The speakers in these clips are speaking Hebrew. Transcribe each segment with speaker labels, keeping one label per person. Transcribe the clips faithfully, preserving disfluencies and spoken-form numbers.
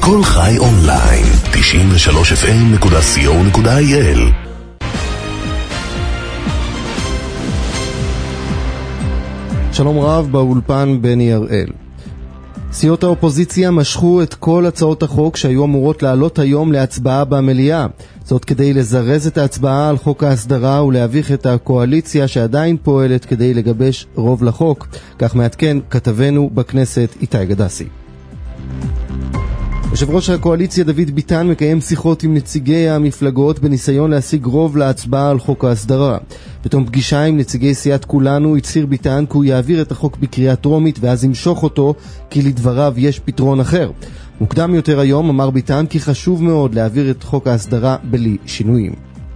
Speaker 1: כל חי אונליין, תשעים ושלוש אף אם נקודה סי או נקודה איי אל.
Speaker 2: שלום רב, באולפן בני הראל. סיעות האופוזיציה משכו את כל הצעות החוק שהיו אמורות לעלות היום להצבעה במליאה. זאת כדי לזרז את ההצבעה על חוק ההסדרה ולהביך את הקואליציה שעדיין פועלת כדי לגבש רוב לחוק. כך מעדכן כתבנו בכנסת איתי גדסי. יושב ראש הקואליציה דוד ביטן מקיים שיחות עם נציגי המפלגות בניסיון להשיג רוב להצבעה על חוק ההסדרה. בתום פגישה עם נציגי סיעת כולנו הצהיר ביטן כי הוא יעביר את החוק בקריאה טרומית ואז ימשוך אותו, כי לדבריו יש פתרון אחר. מוקדם יותר היום אמר ביטן כי חשוב מאוד להעביר את חוק ההסדרה בלי שינויים.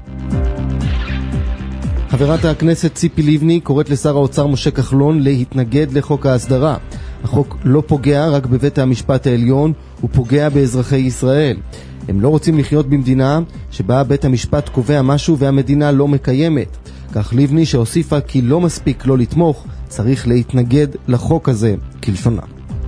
Speaker 2: חברת הכנסת ציפי לבני קוראת לשר האוצר משה כחלון להתנגד לחוק ההסדרה. החוק לא פוגע רק בבית המשפט העליון, הוא פוגע באזרחי ישראל. הם לא רוצים לחיות במדינה שבה בית המשפט קובע משהו והמדינה לא מקיימת. כך לבני שהוסיפה כי לא מספיק לא לתמוך, צריך להתנגד לחוק הזה כלשונה.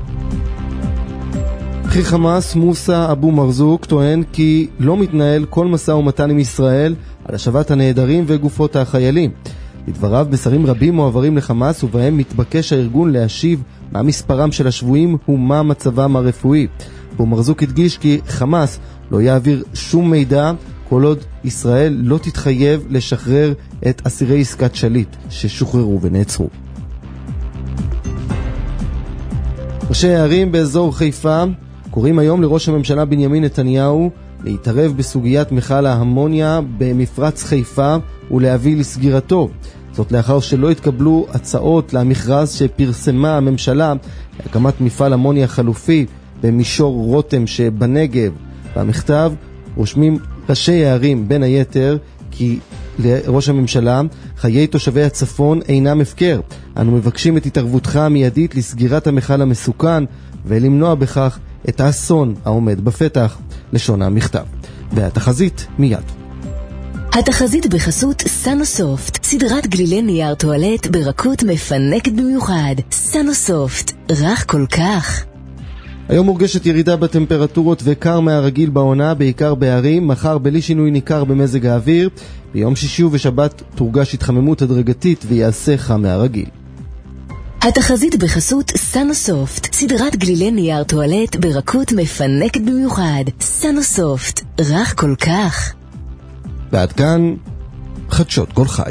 Speaker 2: בכיר חמאס מוסא אבו מרזוק טוען כי לא מתנהל כל משא ומתן עם ישראל על השבת הנעדרים וגופות החיילים. לדבריו, בשרים רבים מועברים לחמאס ובהם מתבקש הארגון להשיב מה מספרם של השבויים ומה מצבם הרפואי. אבו מרזוק הדגיש כי חמאס לא יעביר שום מידע כל עוד ישראל לא תתחייב לשחרר את אסירי עסקת שליט ששוחררו ונעצרו. ראשי הערים באזור חיפה קוראים היום לראש הממשלה בנימין נתניהו להתערב בסוגיית מכל האמוניה במפרץ חיפה ולהביא לסגירתו. זאת לאחר שלא התקבלו הצעות למכרז שפרסמה הממשלה להקמת מפעל אמוניה חלופי במישור רותם שבנגב. במכתב רושמים ראשי הערים בין היתר כי לראש הממשלה חיי תושבי הצפון אינם הפקר. אנו מבקשים את התערבותך המיידית לסגירת המכל המסוכן ולמנוע בכך את האסון העומד בפתח, לשון המכתב. והתחזית מיד.
Speaker 3: התחזית בחסות סנוסופט, סדרת גלילי נייר טואלט ברכות מפנקת במיוחד. סנוסופט, רך כל כך.
Speaker 2: היום מורגשת ירידה בטמפרטורות וקר מהרגיל בעונה, בעיקר בערים. מחר בלי שינוי ניכר במזג האוויר. ביום שישי ובשבת תורגש התחממות הדרגתית ויעשה חם מהרגיל.
Speaker 3: התחזית בחסות סנוסופט, סדרת גלילי נייר טואלט ברכות מפנקת במיוחד. סנוסופט, רך כל כך.
Speaker 2: ועד כאן חדשות כל חי.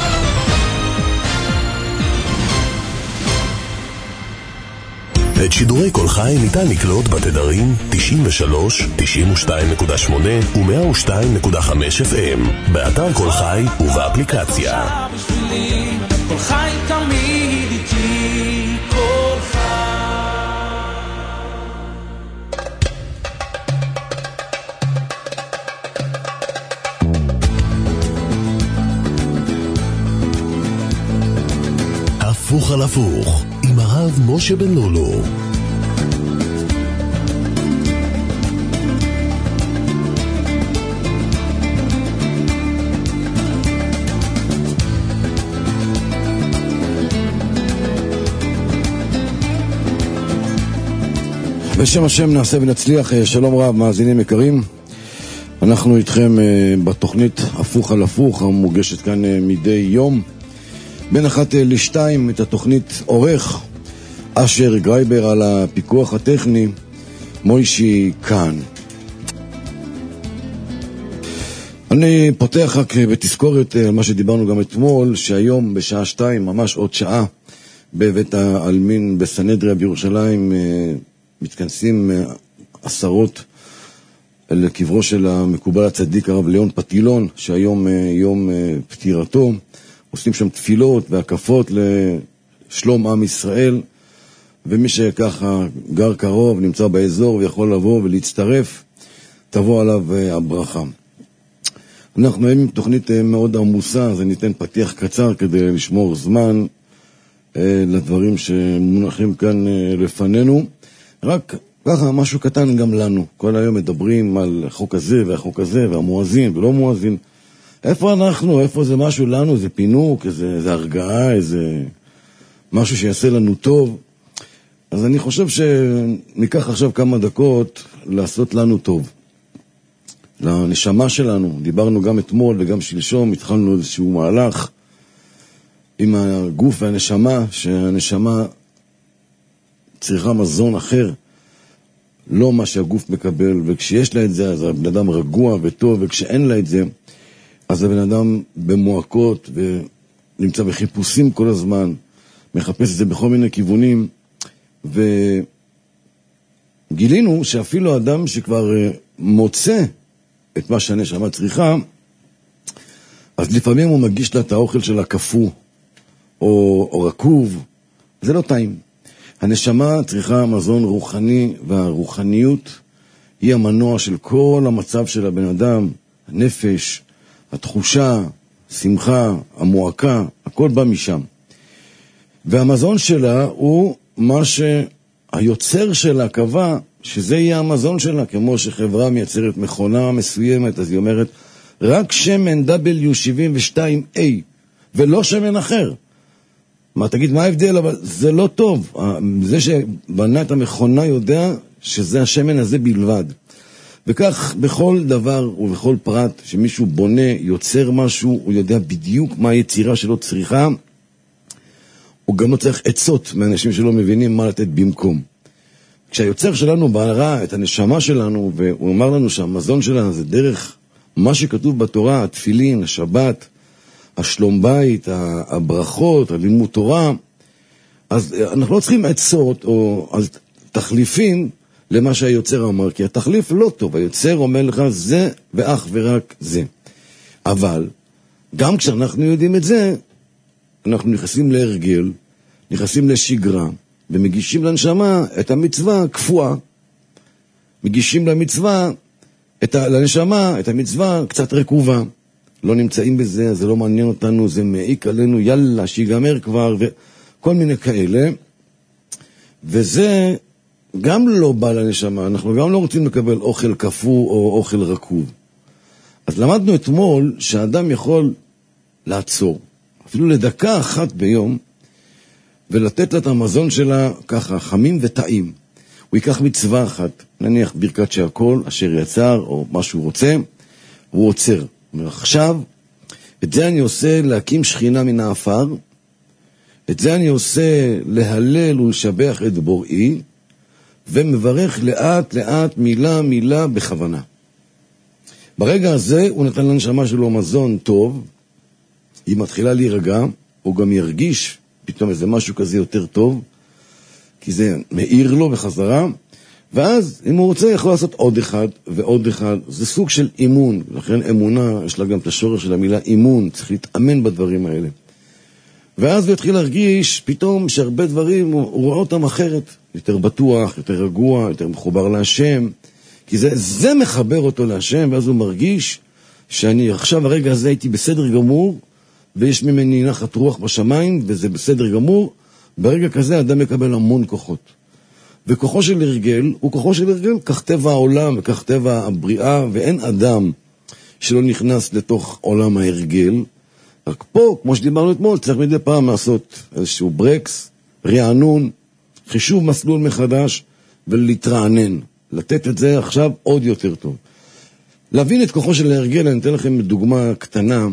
Speaker 1: את שידורי כל חי ניתן לקלוט בתדרים תשעים ושלוש, תשעים ושתיים נקודה שמונה ו-מאה ושתיים נקודה חמש אף אם, באתר כל חי ובאפליקציה. כל חי תמיד איתי, כל חי. הפוך על הפוך עם הרב משה בן לולו.
Speaker 4: בשם השם נעשה ונצליח. שלום רב מאזינים יקרים, אנחנו איתכם בתוכנית הפוך על הפוך המוגשת כאן מדי יום בין אחת לשתיים. את התוכנית עורך אשר גרייבר, על הפיקוח הטכני מוישי כאן. אני פותח רק בתזכורת מה שדיברנו גם אתמול, שהיום בשעה שתיים, ממש עוד שעה, בבית העלמין בסנהדריה בירושלים מתכנסים עשרות לקברו של המקובל הצדיק הרב ליאון פטילון, שהיום יום פטירתו. עושים שם תפילות והקפות לשלום עם ישראל, ומי שככה גר קרוב, נמצא באזור ויכול לבוא ולהצטרף, תבוא עליו הברכה. אנחנו עם תוכנית מאוד עמוסה, אז ניתן פתיח קצר כדי לשמור זמן לדברים שמונחים כאן לפנינו. רק ככה משהו קטן גם לנו. כל היום מדברים על החוק הזה והחוק הזה והמואזין ולא מואזין. איפה אנחנו? איפה זה משהו לנו? זה פינוק, איזה, איזה הרגעה, איזה משהו שיעשה לנו טוב. אז אני חושב שניקח עכשיו כמה דקות לעשות לנו טוב. לנשמה שלנו, דיברנו גם אתמול וגם שלשום, התחלנו איזשהו מהלך עם הגוף והנשמה, שהנשמה צריכה מזון אחר, לא מה שהגוף מקבל, וכשיש לה את זה, אז הבן אדם רגוע וטוב, וכשאין לה את זה, אז הבן אדם במועקות, ונמצא בחיפושים כל הזמן, מחפש את זה בכל מיני כיוונים, וגילינו שאפילו אדם שכבר מוצא את מה שהנשמה צריכה, אז לפעמים הוא מגיש לה את האוכל של הקפוא, או, או רקוב, זה לא טעים. הנשמה צריכה מזון רוחני, והרוחניות היא המנוע של כל המצב של הבן אדם, הנפש, התחושה, שמחה, המועקה, הכל בא משם. והמזון שלה הוא מה שהיוצר שלה קבע, שזה יהיה המזון שלה, כמו שחברה מייצרת מכונה מסוימת, אז היא אומרת, רק שמן דאבליו שבעים ושתיים איי, ולא שמן אחר. מה, תגיד, מה ההבדל? אבל זה לא טוב. זה שבנה את המכונה יודע שזה השמן הזה בלבד. וכך בכל דבר ובכל פרט שמישהו בונה, יוצר משהו, הוא יודע בדיוק מה היצירה שלו צריכה. הוא גם לא צריך עצות מאנשים שלא מבינים מה לתת במקום. כשהיוצר שלנו ברא את הנשמה שלנו, והוא אומר לנו שהמזון שלנו זה דרך מה שכתוב בתורה, התפילין, השבת, השלום בית, הברכות, הלימוד תורה, אז אנחנו לא צריכים עצות או תחליפים למה שהיוצר אמר, כי התחליף לא טוב, היוצר אומר לך זה ואך ורק זה. אבל גם כשאנחנו יודעים את זה, אנחנו נכנסים להרגל, נכנסים לשגרה, ומגישים לנשמה את המצווה קפואה. מגישים למצווה, את ה, לנשמה, את המצווה קצת רקובה. לא נמצאים בזה, זה לא מעניין אותנו, זה מעיק עלינו, יאללה, שיגמר כבר, וכל מיני כאלה. וזה גם לא בא לנשמה, אנחנו גם לא רוצים לקבל אוכל קפוא או אוכל רקוב. אז למדנו אתמול שהאדם יכול לעצור, אפילו לדקה אחת ביום, ולתת לה את המזון שלה ככה, חמים וטעים. הוא ייקח מצווה אחת, נניח ברכת שהכל, אשר יצר, או מה שהוא רוצה, הוא עוצר. עכשיו, את זה אני עושה להקים שכינה מן האפר, את זה אני עושה להלל ולשבח את בוראי, ומברך לאט לאט מילה מילה בכוונה. ברגע הזה הוא נתן לנשמה שלו מזון טוב, היא מתחילה להירגע, הוא גם ירגיש פתאום איזה משהו כזה יותר טוב, כי זה מאיר לו בחזרה, ואז אם הוא רוצה יכול לעשות עוד אחד ועוד אחד, זה סוג של אימון, לכן אמונה, יש לה גם את השורש של המילה אימון, צריך להתאמן בדברים האלה. ואז הוא יתחיל להרגיש פתאום שהרבה דברים הוא, הוא רואה אותם אחרת, יותר בטוח, יותר רגוע, יותר מחובר להשם, כי זה, זה מחבר אותו להשם, ואז הוא מרגיש שאני עכשיו הרגע הזה הייתי בסדר גמור, ויש ממני נחת רוח בשמיים, וזה בסדר גמור. ברגע כזה אדם מקבל המון כוחות. וכוחו של הרגל הוא כוחו של הרגל, כך טבע העולם וכך טבע הבריאה, ואין אדם שלא נכנס לתוך עולם ההרגל. רק פה, כמו שדיברנו אתמול, צריך מדי פעם לעשות איזשהו ברקס, רענון, חישוב מסלול מחדש, ולהתרענן. לתת את זה עכשיו עוד יותר טוב. להבין את כוחו של ההרגל, אני אתן לכם דוגמה קטנה,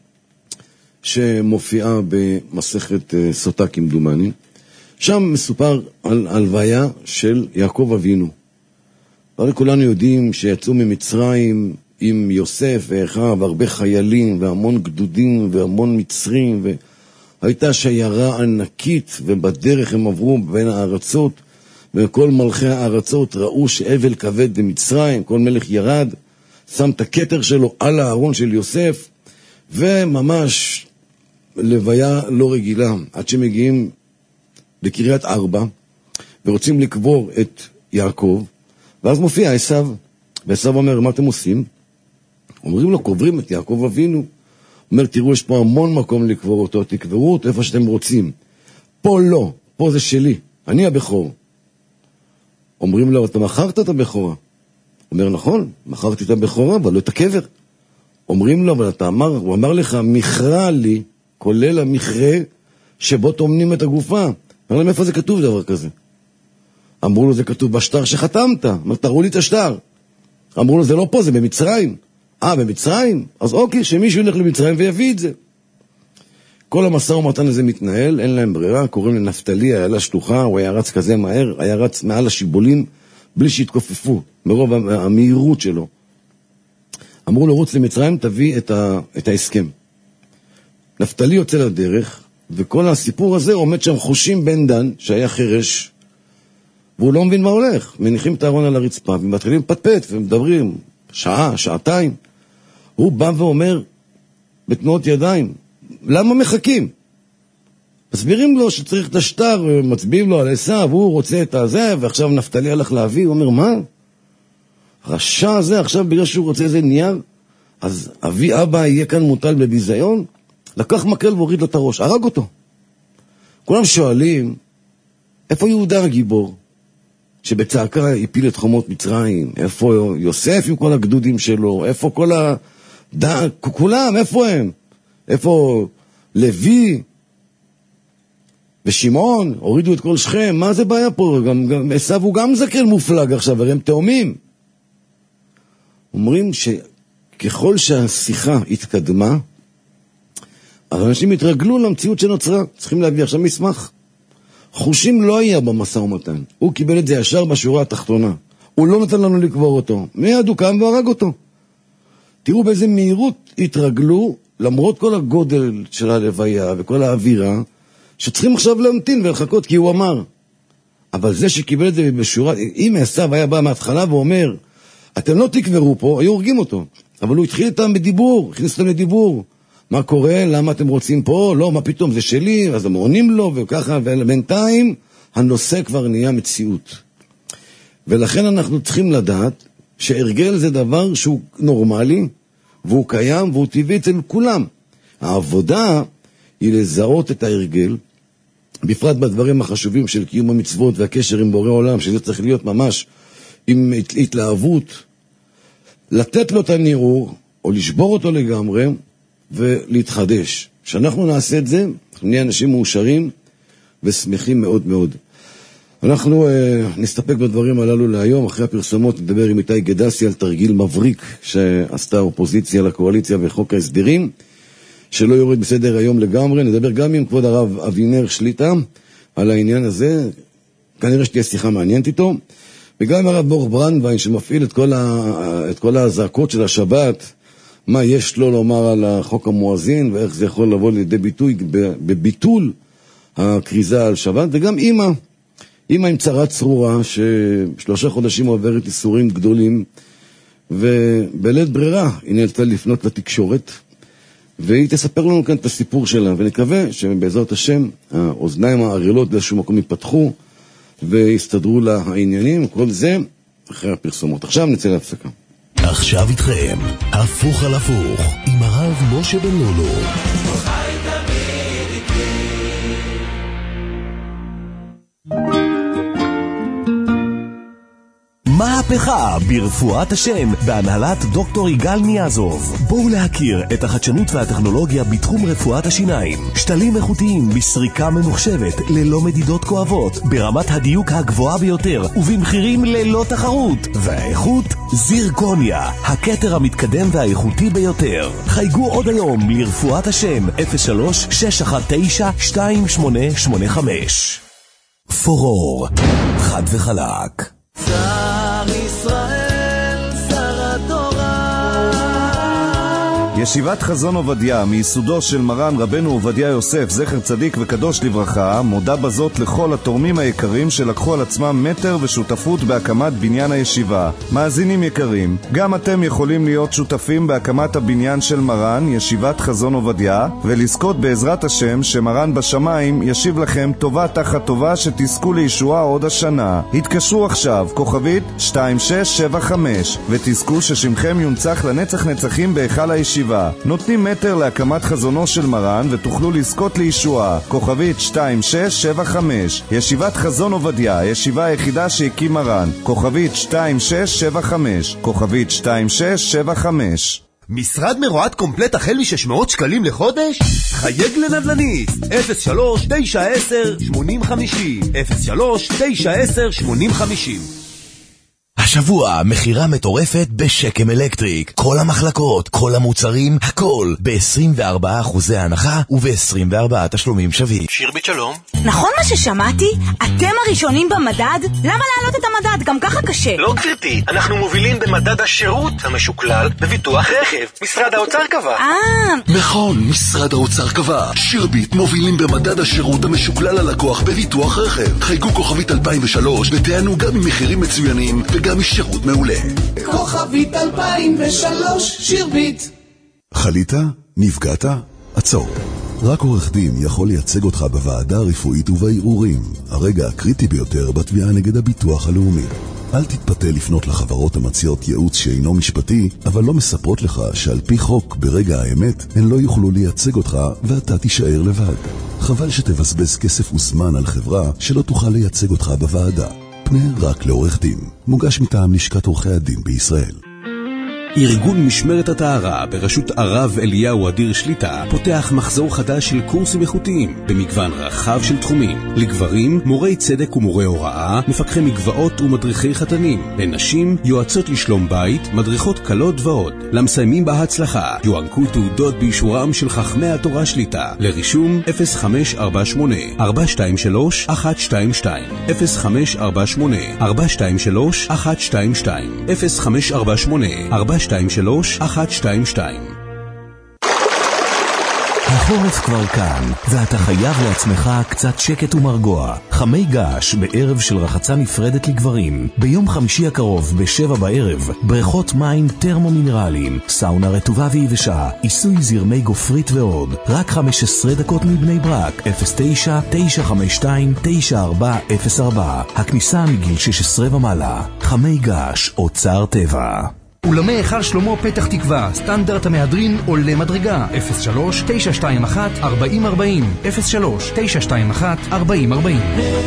Speaker 4: שמופיעה במסכת סוטה כמדומני. שם מסופר על הלוויה של יעקב אבינו. הרי כולנו יודעים שיצאו ממצרים עם יוסף ואחיו, והרבה חיילים והמון גדודים והמון מצרים, והייתה שיירה ענקית, ובדרך הם עברו בין הארצות, וכל מלכי הארצות ראו שאבל כבד במצרים, כל מלך ירד, שם את הכתר שלו על הארון של יוסף, וממש לוויה לא רגילה, עד שמגיעים לקריית ארבע, ורוצים לקבור את יעקב, ואז מופיע עשיו, ועשיו אומר, מה אתם עושים? אומרים לו, קוברים את יעקב אבינו. אומר, תראו, יש פה המון מקום לקבור אותו, תקברו אותו איפה שאתם רוצים. פה לא, פה זה שלי, אני הבכור. אומרים לו, אתה מכרת את הבכורה. אומר, נכון, מכרתי את הבכורה, אבל לא את הקבר. אומרים לו, אבל אתה אמר, הוא אמר לך, מכרה לי, כולל המכרה, שבו תומנים את הגופה. אומר להם, איפה זה כתוב דבר כזה? אמרו לו, זה כתוב בשטר שחתמת. אמר, תראו לי את השטר. אמרו לו, זה לא פה, זה במצרים. אה, במצרים? אז אוקיי, שמישהו ילך למצרים ויביא את זה. כל המשא ומתן הזה מתנהל, אין להם ברירה, קוראים לנפתלי, היה לה שלוחה, הוא היה רץ כזה מהר, היה רץ מעל השיבולים, בלי שהתכופפו, מרוב המהירות שלו. אמרו לו, רוץ למצרים, תביא את, ה, את ההסכם. נפתלי יוצא לדרך, וכל הסיפור הזה עומד שם חושים בן דן, שהיה חרש, והוא לא מבין מה הולך. מניחים את הארון על הרצפה, ומתחילים פטפט, ומדברים שעה, שעתיים. הוא בא ואומר, בתנועות ידיים, למה מחכים? מסבירים לו שצריך את השטר, מצביעים לו על עשיו, הוא רוצה את הזה, ועכשיו נפתלי הלך להביא, הוא אומר, מה? הרשע הזה עכשיו בגלל שהוא רוצה איזה נייר, אז אבי אבא יהיה כאן מוטל בביזיון, לקח מקל והוריד לו את הראש, הרג אותו. כולם שואלים, איפה יהודה הגיבור? שבצעקה הפיל את חומות מצרים, איפה יוסף עם כל הגדודים שלו, איפה כל ה... ד... כולם, איפה הם? איפה לוי ושמעון, הורידו את כל שכם, מה זה בעיה פה? גם, גם, עשיו הוא גם זקן מופלג עכשיו, הרי הם תאומים. אומרים שככל שהשיחה התקדמה, האנשים התרגלו למציאות שנוצרה, צריכים להביא עכשיו מסמך. חושים לא היה במשא ומתן, הוא קיבל את זה ישר בשורה התחתונה, הוא לא נתן לנו לקבור אותו, מיד הוא קם והרג אותו. תראו באיזה מהירות התרגלו, למרות כל הגודל של הלוויה וכל האווירה, שצריכים עכשיו להמתין ולחכות כי הוא אמר. אבל זה שקיבל את זה בשורה, אם עשיו היה בא מההתחלה ואומר, אתם לא תקברו פה, היו הורגים אותו. אבל הוא התחיל איתם בדיבור, הכניס אותם לדיבור. מה קורה? למה אתם רוצים פה? לא, מה פתאום? זה שלי, אז הם עונים לו וככה, ובינתיים הנושא כבר נהיה מציאות. ולכן אנחנו צריכים לדעת שהרגל זה דבר שהוא נורמלי, והוא קיים והוא טבעי אצל כולם. העבודה היא לזהות את ההרגל, בפרט בדברים החשובים של קיום המצוות והקשר עם בורא עולם, שזה צריך להיות ממש עם התלהבות, לתת לו את הנראות, או לשבור אותו לגמרי, ולהתחדש. כשאנחנו נעשה את זה, אנחנו נהיה אנשים מאושרים ושמחים מאוד מאוד. אנחנו אה, נסתפק בדברים הללו להיום. אחרי הפרסומות נדבר עם איתי גדסי על תרגיל מבריק שעשתה אופוזיציה לקואליציה וחוק ההסדרים, שלא יורד בסדר היום לגמרי. נדבר גם עם כבוד הרב אבינר שליטה על העניין הזה, כנראה שתהיה שיחה מעניינת איתו, וגם עם הרב ברוך ברנדווין שמפעיל את כל, ה... את כל הזעקות של השבת, מה יש לו לומר על החוק המואזין ואיך זה יכול לבוא לידי ביטוי בביטול הקריזה על שבת, וגם אמא, אמא עם צרה צרורה ששלושה חודשים עוברת איסורים גדולים, ובלית ברירה היא נאלצה לפנות לתקשורת, והיא תספר לנו כאן את הסיפור שלה, ונקווה שבעזרת השם האוזניים הערלות באיזשהו מקום ייפתחו ויסתדרו לה העניינים. כל זה אחרי הפרסומות. עכשיו נצא להפסקה.
Speaker 1: עכשיו איתכם, הפוך על הפוך, עם הרב משה בן לולו. מהפכה ברפואת השם בהנהלת דוקטור יגאל ניאזוב. בואו להכיר את החדשנות והטכנולוגיה בתחום רפואת השיניים. שתלים איכותיים בסריקה ממוחשבת ללא מדידות כואבות, ברמת הדיוק הגבוהה ביותר ובמחירים ללא תחרות. והאיכות זירקוניה, הכתר המתקדם והאיכותי ביותר. חייגו עוד היום לרפואת השם אפס שלוש שש אחת תשע שתיים שמונה שמונה חמש. פורור, חד וחלק.
Speaker 5: שר ישראל, שר התורה.
Speaker 6: ישיבת חזון עובדיה, מיסודו של מרן רבנו עובדיה יוסף, זכר צדיק וקדוש לברכה, מודה בזאת לכל התורמים היקרים שלקחו על עצמם מטר ושותפות בהקמת בניין הישיבה. מאזינים יקרים, גם אתם יכולים להיות שותפים בהקמת הבניין של מרן, ישיבת חזון עובדיה, ולזכות בעזרת השם שמרן בשמיים ישיב לכם טובה תחת טובה, שתזכו לישועה עוד השנה. התקשרו עכשיו, כוכבית שתיים שש שבע חמש, ותזכו ששמכם יונצח לנצח נצחים בהיכל הישיבה. נותנים מטר להקמת חזונו של מרן ותוכלו לזכות לישועה. כוכבית שתיים שש שבע חמש, ישיבת חזון עובדיה, הישיבה היחידה שהקים מרן. כוכבית שתיים שש שבע חמש, כוכבית שתיים שש שבע חמש.
Speaker 7: משרד מרועת קומפלט החל מ-שש מאות שקלים לחודש? חייג לנדלניסט אפס שלוש תשע עשר שמונים חמישים אפס שלוש תשע עשר שמונים חמישים.
Speaker 1: השבוע מחירה מטורפת בשקם אלקטריק. כל המחלקות, כל המוצרים, הכל ב-עשרים וארבעה אחוזי הנחה וב-עשרים וארבעה תשלומים שווים.
Speaker 7: שירבית שלום.
Speaker 8: נכון מה ששמעתי? אתם הראשונים במדד? למה להעלות את המדד? גם ככה קשה.
Speaker 7: לא גברתי, אנחנו מובילים במדד השירות המשוקלל בביטוח רכב. משרד האוצר קבע.
Speaker 8: אה.
Speaker 9: נכון, משרד האוצר קבע. שירבית מובילים במדד השירות המשוקלל ללקוח בביטוח רכב. חייגו כוכבית אלפיים ושלוש ותענו גם עם מחירים מצוינים וגם משירות מעולה.
Speaker 5: כוכבית אלפיים ושלוש, שירבית.
Speaker 9: חלית? נפגעת? עצור. רק עורך דין יכול לייצג אותך בוועדה הרפואית ובערעורים, הרגע הקריטי ביותר בתביעה נגד הביטוח הלאומי. אל תתפתה לפנות לחברות המציעות ייעוץ שאינו משפטי, אבל לא מספרות לך שעל פי חוק ברגע האמת הן לא יוכלו לייצג אותך ואתה תישאר לבד. חבל שתבזבז כסף וזמן על חברה שלא תוכל לייצג אותך בוועדה. פנה רק לעורך דין. מוגש מטעם לשכת עורכי הדין בישראל.
Speaker 10: ארגון משמרת הטהרה בראשות הרב אליהו אדיר שליטה פותח מחזור חדש של קורסים איכותיים במגוון רחב של תחומים. לגברים, מורי צדק ומורי הוראה, מפקחי מגבעות ומדריכי חתנים. לנשים, יועצות לשלום בית, מדריכות קלות ועוד. למסיימים בהצלחה, יוענקו תעודות באישורם של חכמי התורה שליטה. לרישום אפס חמש ארבע שמונה ארבע שתיים שלוש אחת שתיים שתיים אפס חמש ארבע שמונה ארבע שתיים שלוש אחת שתיים שתיים אפס חמש ארבע שמונה ארבע שתיים שלוש אחת שתיים שתיים.
Speaker 1: החורף כבר כאן, ואתה חייב לעצמך קצת שקט ומרגוע. חמי געש בערב של רחצה נפרדת לגברים. ביום חמישי הקרוב בשבע בערב, בריכות מים טרמו-מינרליים, סאונה רטובה ויבשה, עיסוי זרמי גופרית ועוד. רק חמש עשרה דקות מבני ברק, אפס תשע תשע חמש שתיים תשע ארבע אפס ארבע. הכניסה מגיל שש עשרה ומעלה. חמי געש, אוצר טבע.
Speaker 11: אולמי היכל שלמה פתח תקווה, סטנדרט המהדרין עולה מדרגה. אפס שלוש תשע שתיים אחת ארבעים ארבעים אפס שלוש תשע שתיים אחת ארבעים ארבעים.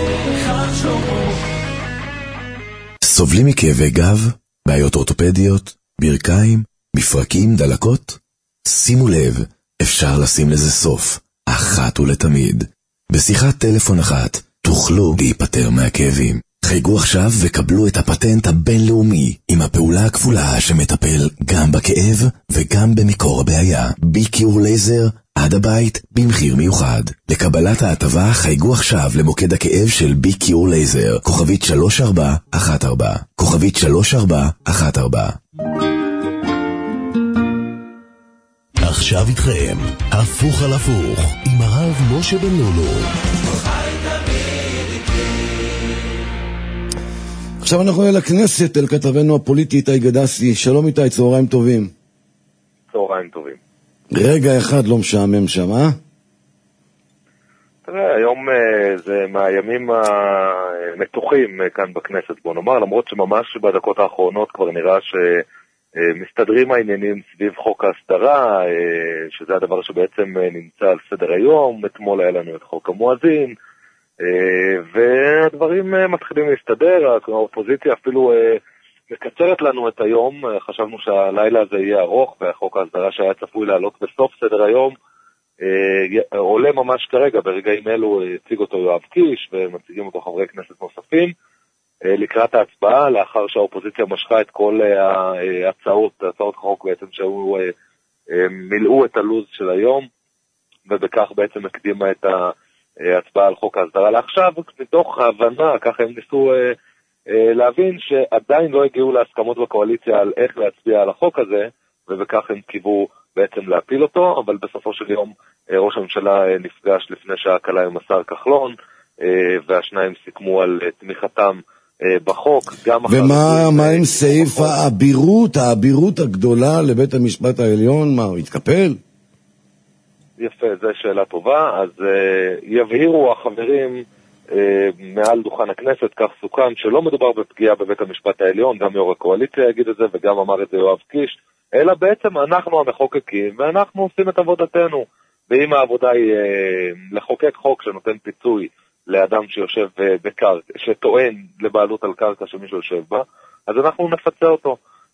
Speaker 1: סובלים מכאבי גב, בעיות אורתופדיות, ברכיים, מפרקים, דלקות? שימו לב, אפשר לשים לזה סוף, אחת ולתמיד. בשיחת טלפון אחת תוכלו להיפטר מהכאבים. חייגו עכשיו וקבלו את הפטנט הבינלאומי עם הפעולה הכפולה שמטפל גם בכאב וגם במקור הבעיה. בי-קיור לייזר עד הבית במחיר מיוחד. לקבלת ההטבה חייגו עכשיו למוקד הכאב של בי-קיור לייזר, כוכבית שלוש ארבע אחת ארבע, כוכבית שלוש ארבע אחת ארבע. עכשיו איתכם, הפוך על הפוך, עם הרב משה בן לולו.
Speaker 4: עכשיו אנחנו אל הכנסת, אל כתבנו הפוליטי איתי גדסי. שלום איתי, צהריים טובים.
Speaker 12: צהריים טובים.
Speaker 4: רגע אחד לא משעמם שם, אה?
Speaker 12: תראה, היום זה מהימים המתוחים כאן בכנסת, בוא נאמר, למרות שממש בדקות האחרונות כבר נראה שמסתדרים העניינים סביב חוק ההסדרה, שזה הדבר שבעצם נמצא על סדר היום. אתמול היה לנו את חוק המואזין, והדברים מתחילים להסתדר. האופוזיציה אפילו מקצרת לנו את היום. חשבנו שהלילה הזה יהיה ארוך, והחוק ההסדרה שהיה צפוי לעלות בסוף סדר היום עולה ממש כרגע. ברגעים אלו הציג אותו יואב קיש ומציגים אותו חברי כנסת נוספים לקראת ההצבעה, לאחר שהאופוזיציה משכה את כל ההצעות, הצעות חוק בעצם שהיו מילאו את הלוז של היום, ובכך בעצם הקדימה את ה הצבעה על חוק ההסדרה לעכשיו, מתוך ההבנה, ככה הם ניסו אה, אה, להבין שעדיין לא הגיעו להסכמות בקואליציה על איך להצביע על החוק הזה, ובכך הם קיוו בעצם להפיל אותו, אבל בסופו של יום אה, ראש הממשלה אה, נפגש לפני שעה קלה עם השר כחלון, אה, והשניים סיכמו על אה, תמיכתם אה, בחוק. גם
Speaker 4: ומה מה עם סעיף האבירות, האבירות הגדולה לבית המשפט העליון? מה, הוא התקפל?
Speaker 12: יפה, זו שאלה טובה. אז uh, יבהירו החברים uh, מעל דוכן הכנסת, כך סוכם, שלא מדובר בפגיעה בבית המשפט העליון, גם יו"ר הקואליציה יגיד את זה וגם אמר את זה יואב קיש, אלא בעצם אנחנו המחוקקים ואנחנו עושים את עבודתנו. ואם העבודה היא uh, לחוקק חוק שנותן פיצוי לאדם שיושב uh, בקרקע, שטוען לבעלות על קרקע שמישהו יושב בה, אז אנחנו נפצה אותו.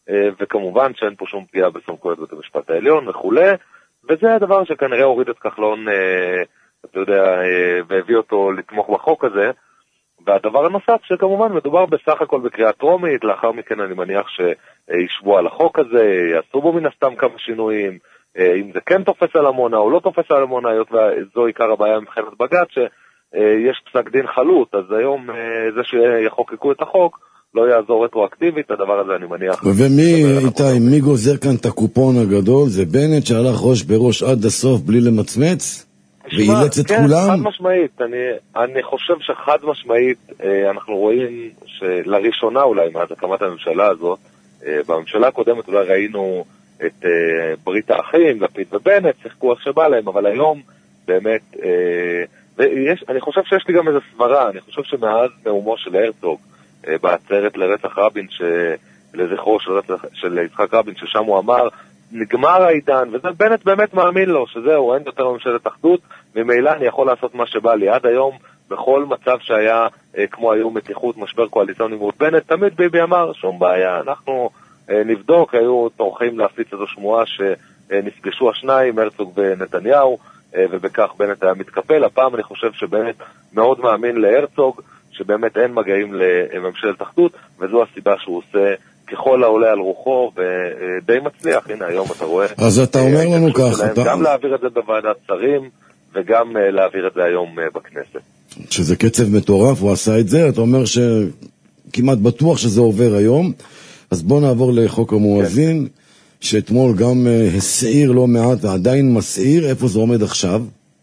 Speaker 12: וכמובן שאין פה שום פגיעה בסמכויות בית המשפט העליון וכולי, וזה הדבר שכנראה הוריד את כחלון, אתה יודע, והביא אותו לתמוך בחוק הזה. והדבר הנוסף שכמובן מדובר בסך הכל בקריאה טרומית, לאחר מכן אני מניח שישבו על החוק הזה, יעשו בו מן הסתם כמה שינויים, אם זה כן תופס על עמונה או לא תופס על עמונה, היות וזו עיקר הבעיה מבחינת בג"ץ, שיש פסק דין חלוט, אז היום זה שיחוקקו את החוק לא יעזור רטרואקטיבית, הדבר הזה אני מניח.
Speaker 4: ומי, איתי, מי גוזר כאן את הקופון הגדול? זה בנט שהלך ראש בראש עד הסוף בלי למצמץ? ואילץ את
Speaker 12: כן,
Speaker 4: כולם?
Speaker 12: חד משמעית, אני, אני חושב שחד משמעית אנחנו רואים שלראשונה אולי מאז הקמת הממשלה הזאת, בממשלה הקודמת אולי ראינו את ברית האחים, לפיד ובנט, שיחקו איך שבא להם, אבל היום באמת, ויש, אני חושב שיש לי גם איזו סברה, אני חושב שמאז נאומו של הרצוג, בעצרת לרצח רבין, לזכרו של, של יצחק רבין, ששם הוא אמר, נגמר העידן, וזה בנט באמת מאמין לו, שזהו, אין יותר ממשלת אחדות, ממילא אני יכול לעשות מה שבא לי. עד היום, בכל מצב שהיה, כמו היו מתיחות, משבר קואליציוני מול בנט, תמיד ביבי אמר, שום בעיה, אנחנו נבדוק, היו תורכים להפיץ איזו שמועה שנפגשו השניים, הרצוג ונתניהו, ובכך בנט היה מתקפל. הפעם אני חושב שבנט מאוד מאמין להרצוג, שבאמת אין מגעים לממשלת אחדות, וזו הסיבה שהוא עושה ככל העולה על רוחו, ודי מצליח. הנה, היום אתה רואה.
Speaker 4: אז אתה אומר לנו ככה. אתה...
Speaker 12: גם להעביר את זה בוועדת שרים, וגם להעביר את זה היום בכנסת.
Speaker 4: שזה קצב מטורף, הוא עשה את זה, אתה אומר שכמעט בטוח שזה עובר היום, אז בוא נעבור לחוק המואזין, כן. שאתמול גם הסעיר לא מעט, ועדיין מסעיר, איפה זה עומד עכשיו?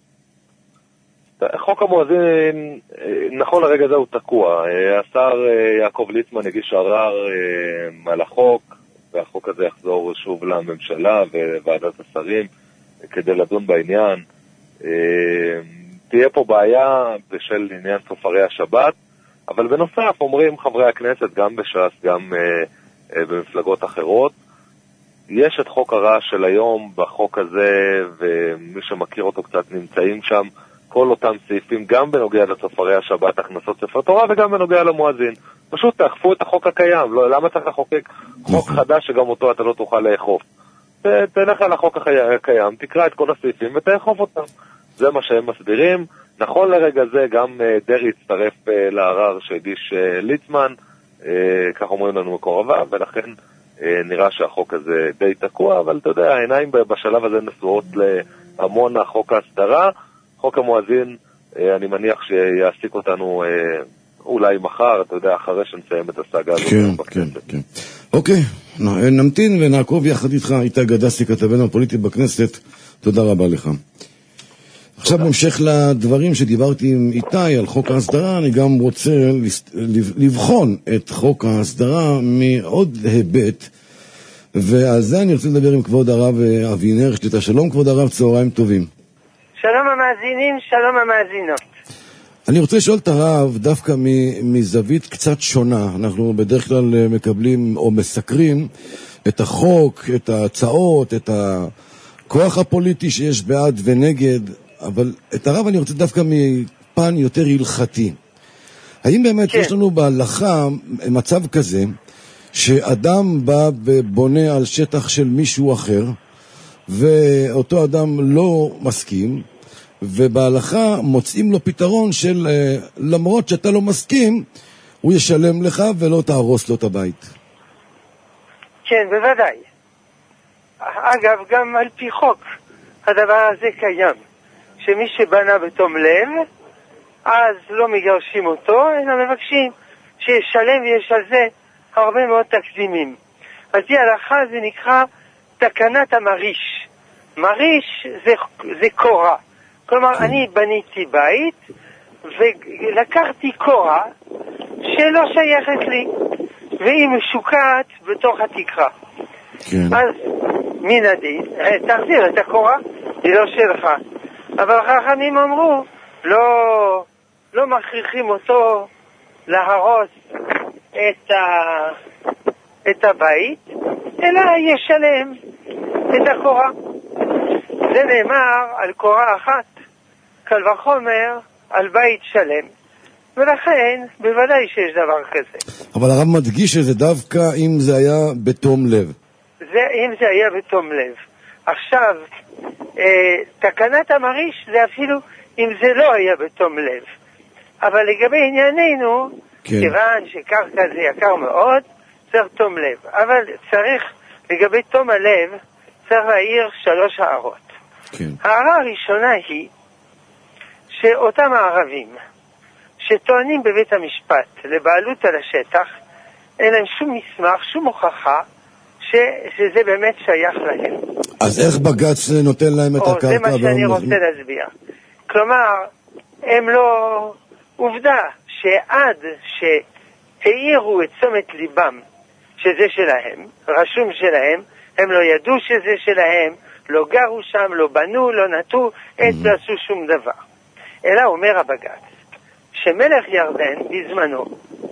Speaker 12: חוק המואזין, נכון לרגע זה הוא תקוע. השר יעקב ליצמן הגיש ערר על החוק, והחוק הזה יחזור שוב לממשלה וועדת השרים כדי לדון בעניין. תהיה פה בעיה בשל עניין סופרי השבת, אבל בנוסף אומרים חברי הכנסת, גם בש"ס, גם במפלגות אחרות, יש את חוק הרעש של היום בחוק הזה, ומי שמכיר אותו קצת נמצאים שם כל אותם סעיפים, גם בנוגע לסופרי השבת, הכנסות ספר תורה, וגם בנוגע למואזין. פשוט תאכפו את החוק הקיים. לא, למה צריך לחוקק חוק חדש שגם אותו אתה לא תוכל לאכוף? תלך על החוק הקיים, תקרא את כל הסעיפים ותאכוף אותם. זה מה שהם מסבירים. נכון לרגע זה גם דרי הצטרף לערר שהגיש ליצמן, כך אומרים לנו מקורבה, ולכן נראה שהחוק הזה די תקוע, אבל אתה יודע, העיניים בשלב הזה נשואות להמון החוק ההסדרה. חוק המואזין, אני מניח שיעסיק אותנו אולי מחר, אתה יודע, אחרי שנסיים את הסאגה הזאת.
Speaker 4: כן, כן, כן. אוקיי, נמתין ונעקוב יחד איתך, איתי גדסי, כתבנו הפוליטי בכנסת. תודה רבה לך. עכשיו בהמשך לדברים שדיברתי עם איתי על חוק ההסדרה, אני גם רוצה לבחון את חוק ההסדרה מעוד היבט, ועל זה אני רוצה לדבר עם כבוד הרב אבינר שליטה. שלום כבוד הרב, צהריים טובים.
Speaker 13: שלום המאזינים, שלום המאזינות.
Speaker 4: אני רוצה לשאול את הרב דווקא מזווית קצת שונה. אנחנו בדרך כלל מקבלים או מסקרים את החוק, את ההצעות, את הכוח הפוליטי שיש בעד ונגד, אבל את הרב אני רוצה דווקא מפן יותר הלכתי. האם באמת כן. יש לנו בהלכה מצב כזה שאדם בא ובונה על שטח של מישהו אחר, ואותו אדם לא מסכים, ובהלכה מוצאים לו פתרון של למרות שאתה לא מסכים, הוא ישלם לך ולא תהרוס לו את הבית?
Speaker 13: כן, בוודאי. אגב, גם על פי חוק הדבר הזה קיים, שמי שבנה בתום לב, אז לא מגרשים אותו, אלא מבקשים שישלם, ויש על זה הרבה מאוד תקדימים. אז היא הלכה, זה נקרא תקנת המריש. מריש זה, זה קורה. כלומר, אני בניתי בית ולקחתי קורה שלא שייכת לי, והיא משוקעת בתוך התקרה.
Speaker 4: כן.
Speaker 13: אז מן הדין, תחזיר את הקורה, היא לא שלך. אבל החכמים אמרו, לא, לא מכריחים אותו להרוס את, ה, את הבית, אלא ישלם את הקורה. זה נאמר על קורה אחת, קל וחומר על בית שלם. ולכן בוודאי שיש דבר כזה.
Speaker 4: אבל הרב מדגיש שזה דווקא אם זה היה בתום לב.
Speaker 13: זה אם זה היה בתום לב. עכשיו, אה, תקנת המריש זה אפילו אם זה לא היה בתום לב. אבל לגבי ענייננו, כן. כיוון שקרקע זה יקר מאוד, צריך תום לב. אבל צריך, לגבי תום הלב, צריך להעיר שלוש הערות. כן. הערה הראשונה היא שאותם הערבים שטוענים בבית המשפט לבעלות על השטח, אין להם שום מסמך, שום הוכחה ש, שזה באמת שייך להם.
Speaker 4: אז איך בג"ץ נותן להם את הקרקע?
Speaker 13: זה מה שאני רוצה להסביר. כלומר, הם לא... עובדה שעד שהעירו את תשומת ליבם שזה שלהם, רשום שלהם, הם לא ידעו שזה שלהם, לא גרו שם, לא בנו, לא נטו, אין לא עשו שום דבר. אלא אומר הבג"ץ, שמלך ירדן בזמנו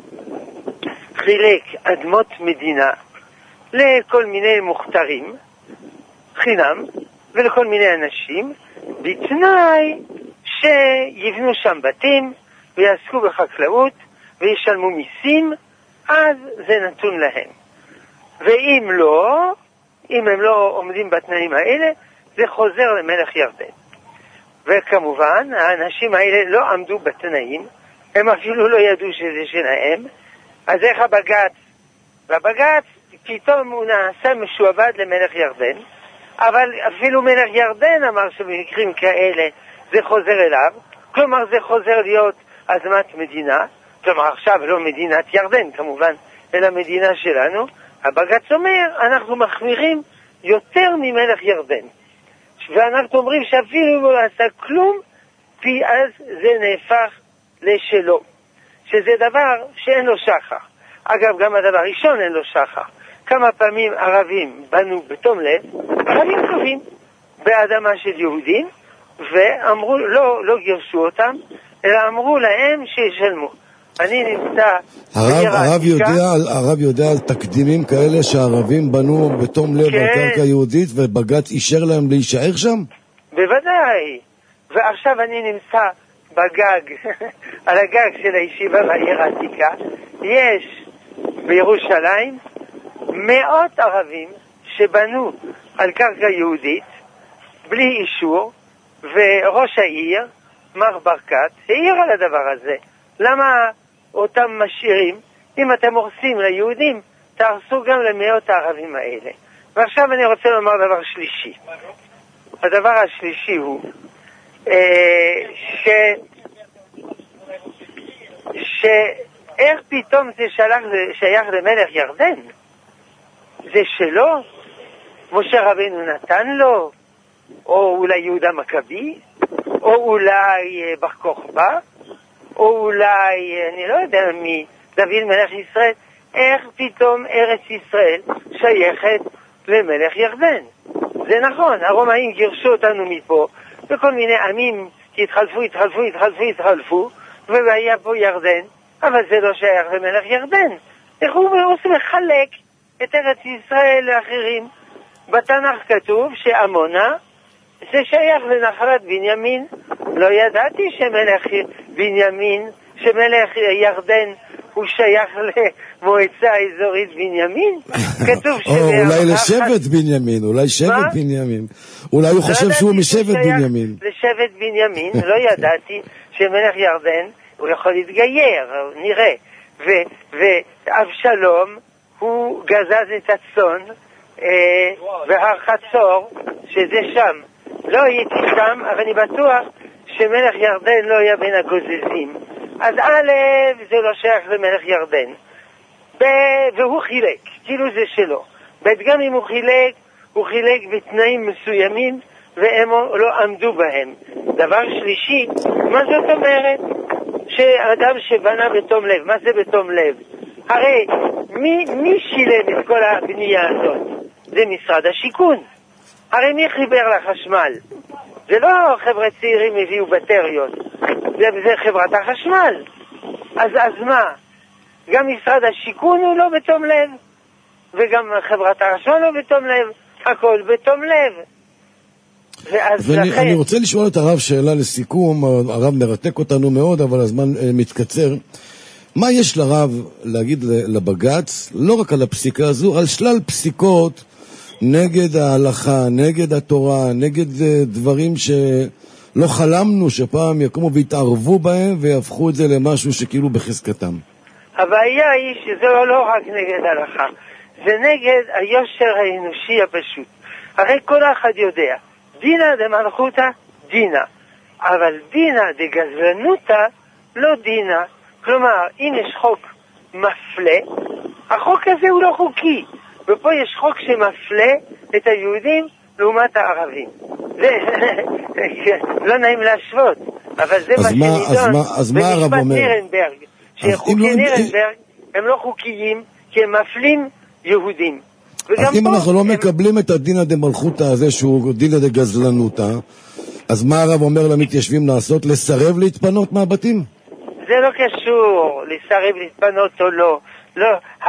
Speaker 13: חילק אדמות מדינה לכל מיני מוכתרים, חינם, ולכל מיני אנשים, בתנאי שיבנו שם בתים, ויעסקו בחקלאות, וישלמו מיסים, אז זה נתון להם. ואם לא, אם הם לא עומדים בתנאים האלה, זה חוזר למלך ירדן. וכמובן, האנשים האלה לא עמדו בתנאים, הם אפילו לא ידעו שזה שלהם, אז איך הבג"ץ? והבג"ץ, פתאום הוא נעשה משועבד למלך ירדן, אבל אפילו מלך ירדן אמר שבמקרים כאלה זה חוזר אליו, כלומר זה חוזר להיות אדמת מדינה, כלומר עכשיו לא מדינת ירדן כמובן, אלא מדינה שלנו. הבג"ץ אומר, אנחנו מחמירים יותר ממלך ירדן. ואנחנו אומרים שאפילו אם הוא לא עשה כלום, פי אז זה נהפך לשלו. שזה דבר שאין לו שחר. אגב, גם הדבר ראשון אין לו שחר. כמה פעמים ערבים בנו בתום לב, ערבים טובים, באדמה של יהודים, ואמרו, לא, לא גירשו אותם, אלא אמרו להם שישלמו. אני נמצא...
Speaker 4: הרב, הרב, יודע, הרב יודע על תקדימים כאלה שהערבים בנו בתום לב כן. על קרקע יהודית, ובג"ץ אישר להם להישאר שם?
Speaker 13: בוודאי. ועכשיו אני נמצא בגג, על הגג של הישיבה בעיר העתיקה. יש בירושלים מאות ערבים שבנו על קרקע יהודית, בלי אישור, וראש העיר, מר ברקת, העיר על הדבר הזה. למה אותם משאירים? אם אתם הורסים ליהודים, תהרסו גם למאות הערבים האלה. ועכשיו אני רוצה לומר דבר שלישי. הדבר השלישי הוא אה, ש... שאיך פתאום זה שלח, שייך למלך ירדן? זה שלו? משה רבנו נתן לו? או אולי יהודה מכבי? או אולי בר כוכבא? או אולי, אני לא יודע מי, דוד מלך ישראל? איך פתאום ארץ ישראל שייכת למלך ירדן? זה נכון, הרומאים גירשו אותנו מפה, וכל מיני עמים התחלפו, התחלפו, התחלפו, התחלפו, והיה פה ירדן, אבל זה לא שייך למלך ירדן. איך הוא מחלק את ארץ ישראל לאחרים? בתנ"ך כתוב שעמונה זה שייך לנחלת בנימין. לא ידעתי שמלך בנימין, שמלך ירדן הוא שייך למועצה האזורית בנימין. כתוב
Speaker 4: או אולי לשבט בנימין, אולי שבט בנימין. אולי הוא חושב שהוא משבט בנימין.
Speaker 13: לשבט בנימין, לא ידעתי שמלך ירדן הוא יכול להתגייר, נראה. ואבשלום הוא גזז את הצאן והר חצור, שזה שם. לא הייתי שם, אבל אני בטוח שמלך ירדן לא היה בין הגוזזים. אז א', זה לא שייך למלך ירדן. ב... והוא חילק, כאילו זה שלו. ב', גם אם הוא חילק, הוא חילק בתנאים מסוימים, והם לא עמדו בהם. דבר שלישי, מה זאת אומרת? שאדם שבנה בתום לב, מה זה בתום לב? הרי מי, מי שילם את כל הבנייה הזאת? זה משרד השיכון. הרי מי חיבר לחשמל? זה לא חבר'ה צעירים הביאו בטריות, זה, זה חברת החשמל. אז, אז מה? גם משרד השיכון הוא לא בתום לב, וגם חברת החשמל לא בתום לב, הכל בתום לב.
Speaker 4: ואני לכן... רוצה לשאול את הרב שאלה לסיכום, הרב מרתק אותנו מאוד, אבל הזמן מתקצר. מה יש לרב להגיד לבג"ץ, לא רק על הפסיקה הזו, על שלל פסיקות נגד ההלכה, נגד התורה, נגד דברים שלא חלמנו שפעם יקומו והתערבו בהם ויהפכו את זה למשהו שכאילו בחזקתם?
Speaker 13: הבעיה היא שזה לא רק נגד ההלכה, זה נגד היושר האנושי הפשוט. הרי כל אחד יודע, דינה דמלכותא דינה, אבל דינה דגזלנותא לא דינה. כלומר, אם יש חוק מפלה, החוק הזה הוא לא חוקי, ופה יש חוק שמפלה את היהודים לעומת הערבים. זה לא נעים להשוות, אבל זה מה שנידון במשפט נירנברג, שחוקי נירנברג הם לא חוקיים כי הם מפלים יהודים.
Speaker 4: אז אם אנחנו לא מקבלים את הדינא דמלכותא הזה שהוא דינא דגזלנותא, אז מה הרב אומר למתיישבים לעשות? לסרב להתפנות מהבתים?
Speaker 13: זה לא קשור לסרב להתפנות או לא. לא,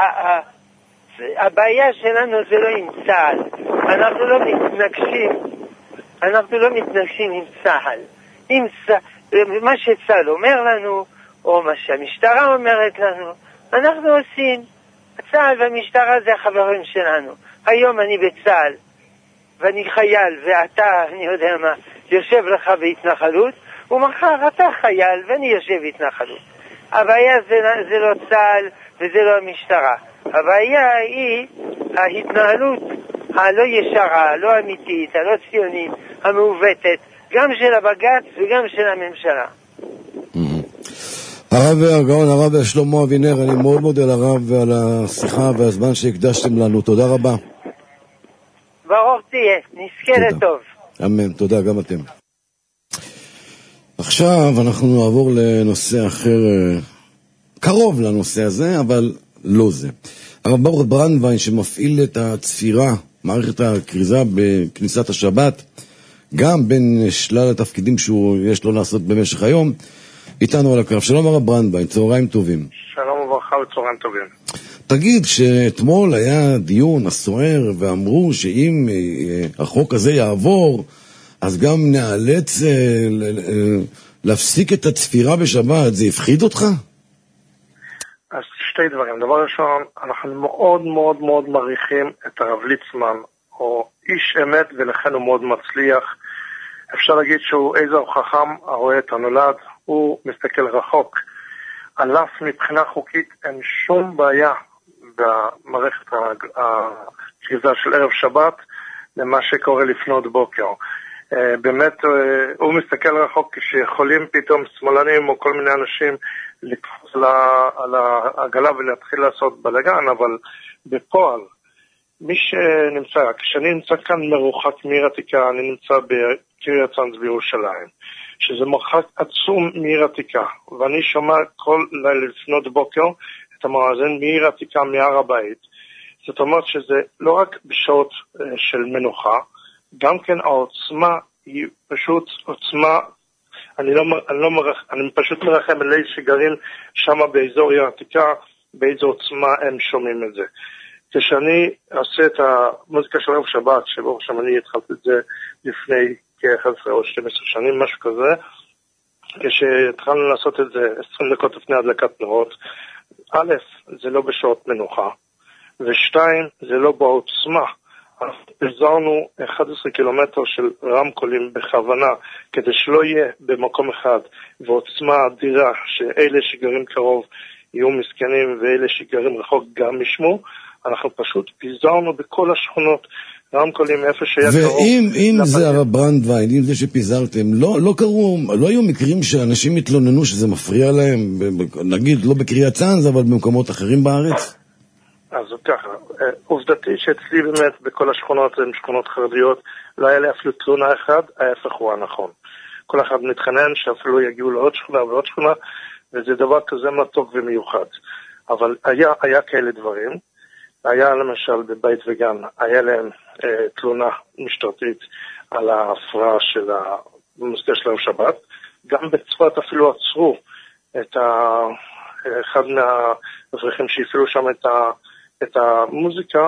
Speaker 13: הבעיה שלנו זה לא עם צה"ל. אנחנו לא מתנגשים, אנחנו לא מתנגשים עם צה"ל. עם מה שצה"ל אומר לנו, או מה שהמשטרה אומרת לנו, אנחנו עושים. הצה"ל והמשטרה זה החברים שלנו. היום אני בצה"ל, ואני חייל, ואתה, אני יודע מה, יושב לך בהתנחלות, ומחר אתה חייל ואני יושב בהתנחלות. הבעיה זה, זה לא צה"ל וזה לא המשטרה. הבעיה היא ההתנהלות הלא ישרה, הלא אמיתית, הלא ציונית, המעוותת, גם של הבג"ץ וגם של הממשלה.
Speaker 4: הרב הגאון, הרב שלמה אבינר, אני מאוד מודה לרב ועל השיחה והזמן שהקדשתם לנו. תודה רבה.
Speaker 13: ברוך תהיה, נזכה לטוב.
Speaker 4: אמן, תודה, גם אתם. עכשיו אנחנו נעבור לנושא אחר, קרוב לנושא הזה, אבל לא זה. הרב ברוך ברנדווין שמפעיל את הצפירה, מערכת הכריזה בכניסת השבת, גם בין שלל התפקידים שיש לו לעשות במשך היום, איתנו על הקרב. שלום הרב ברנדווין, צהריים טובים.
Speaker 14: שלום וברכה וצהריים טובים.
Speaker 4: תגיד שאתמול היה דיון הסוער ואמרו שאם החוק הזה יעבור, אז גם נאלץ להפסיק את הצפירה בשבת. זה הפחיד אותך?
Speaker 14: אז שתי דברים. דבר ראשון, אנחנו מאוד מאוד מאוד מעריכים את הרב ליצמן, הוא איש אמת ולכן הוא מאוד מצליח. אפשר להגיד שהוא איזה חכם הרואה את הנולד, הוא מסתכל רחוק. עליו מבחינה חוקית אין שום בעיה במערכת הכריזה של ערב שבת למה שקורה לפנות בוקר. באמת הוא מסתכל רחוק כשיכולים פתאום שמאלנים או כל מיני אנשים לקפוץ על העגלה ולהתחיל לעשות בלגן, אבל בפועל מי שנמצא, כשאני נמצא כאן מרוחק מעיר עתיקה, אני נמצא בקריית צאנז בירושלים, שזה מרחק עצום מעיר עתיקה, ואני שומע כל לילה לפנות בוקר את המואזין מעיר עתיקה מהר הבית. זאת אומרת שזה לא רק בשעות של מנוחה, גם כן העוצמה היא פשוט עוצמה, אני, לא, אני, לא מרח, אני פשוט מרחם אלי שגרים שם באזור עיר עתיקה, באיזו עוצמה הם שומעים את זה. כשאני עושה את המוזיקה של ערב שבת, שבו שם אני התחלתי את זה לפני כ-אחת עשרה או שתים עשרה שנים, משהו כזה, כשהתחלנו לעשות את זה עשרים דקות לפני הדלקת נרות, א', זה לא בשעות מנוחה, ושתיים, זה לא בעוצמה. עזרנו אחד עשר קילומטר של רמקולים בכוונה, כדי שלא יהיה במקום אחד, ועוצמה אדירה שאלה שגרים קרוב יהיו מסכנים, ואלה שגרים רחוק גם ישמו. אנחנו פשוט פיזרנו בכל השכונות רמקולים איפה שהיה קרוב.
Speaker 4: ואם זה הרב ברנדווין, אם זה שפיזרתם, לא, לא קרו, לא היו מקרים שאנשים התלוננו שזה מפריע להם, נגיד לא בקריית צאנז, אבל במקומות אחרים בארץ?
Speaker 14: אז ככה, עובדתי שאצלי באמת בכל השכונות, הן שכונות חרדיות, לא היה לי אפילו תלונה אחד, ההפך הוא הנכון. כל אחד מתחנן שאפילו יגיעו לעוד שכונה ועוד שכונה, וזה דבר כזה מתוק ומיוחד. אבל היה, היה כאלה דברים. היה למשל בבית וגן, היה להם אה, תלונה משטרתית על ההפרעה של המוזיקה של השבת. גם בצפת אפילו עצרו את ה, אחד מהאברכים שהפעילו שם את, ה, את המוזיקה,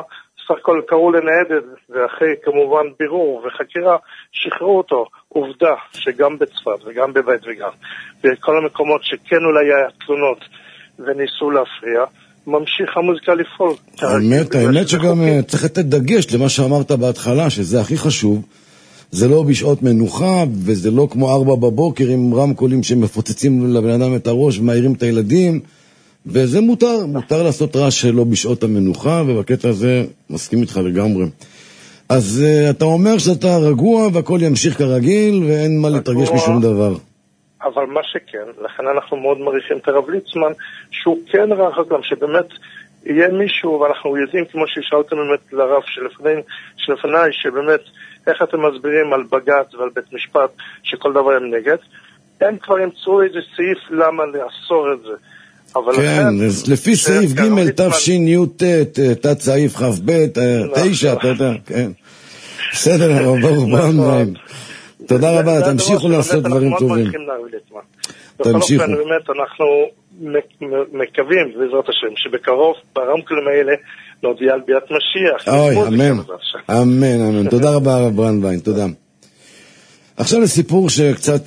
Speaker 14: סך הכל קראו לניידת, ואחרי כמובן בירור וחקירה, שחררו אותו. עובדה שגם בצפת וגם בבית וגם, בכל המקומות שכן אולי היה תלונות וניסו להפריע, ממשיך המוזיקה לפעול.
Speaker 4: האמת, האמת שגם צריך לתת דגש למה שאמרת בהתחלה, שזה הכי חשוב. זה לא בשעות מנוחה, וזה לא כמו ארבע בבוקר עם רמקולים שמפוצצים לבן אדם את הראש ומעירים את הילדים, וזה מותר, מותר לעשות רעש שלא בשעות המנוחה, ובקטע הזה מסכים איתך לגמרי. אז uh, אתה אומר שאתה רגוע והכל ימשיך כרגיל, ואין מה להתרגש משום דבר.
Speaker 14: אבל מה שכן, לכן אנחנו מאוד מעריכים את הרב ליצמן, שהוא כן רחק גם שבאמת יהיה מישהו, ואנחנו יודעים כמו ששאלתם באמת לרב שלפני, שלפני, שבאמת איך אתם מסבירים על בג"ץ ועל בית משפט שכל דבר הם נגד, הם כבר ימצאו איזה סעיף למה לאסור את זה.
Speaker 4: כן, לפי סעיף ג' תש"י-ט, תת סעיף כ"ב, תשע, אתה יודע, כן. בסדר, ברוך ברנדהיים. תודה רבה, תמשיכו לעשות דברים טובים.
Speaker 14: תמשיכו. באמת, אנחנו מקווים, בעזרת השם, שבקרוב ברמקולים האלה נודיע על ביאת משיח.
Speaker 4: אוי, אמן, אמן, אמן. תודה רבה, הרב ברנדהיים, תודה. עכשיו לסיפור שקצת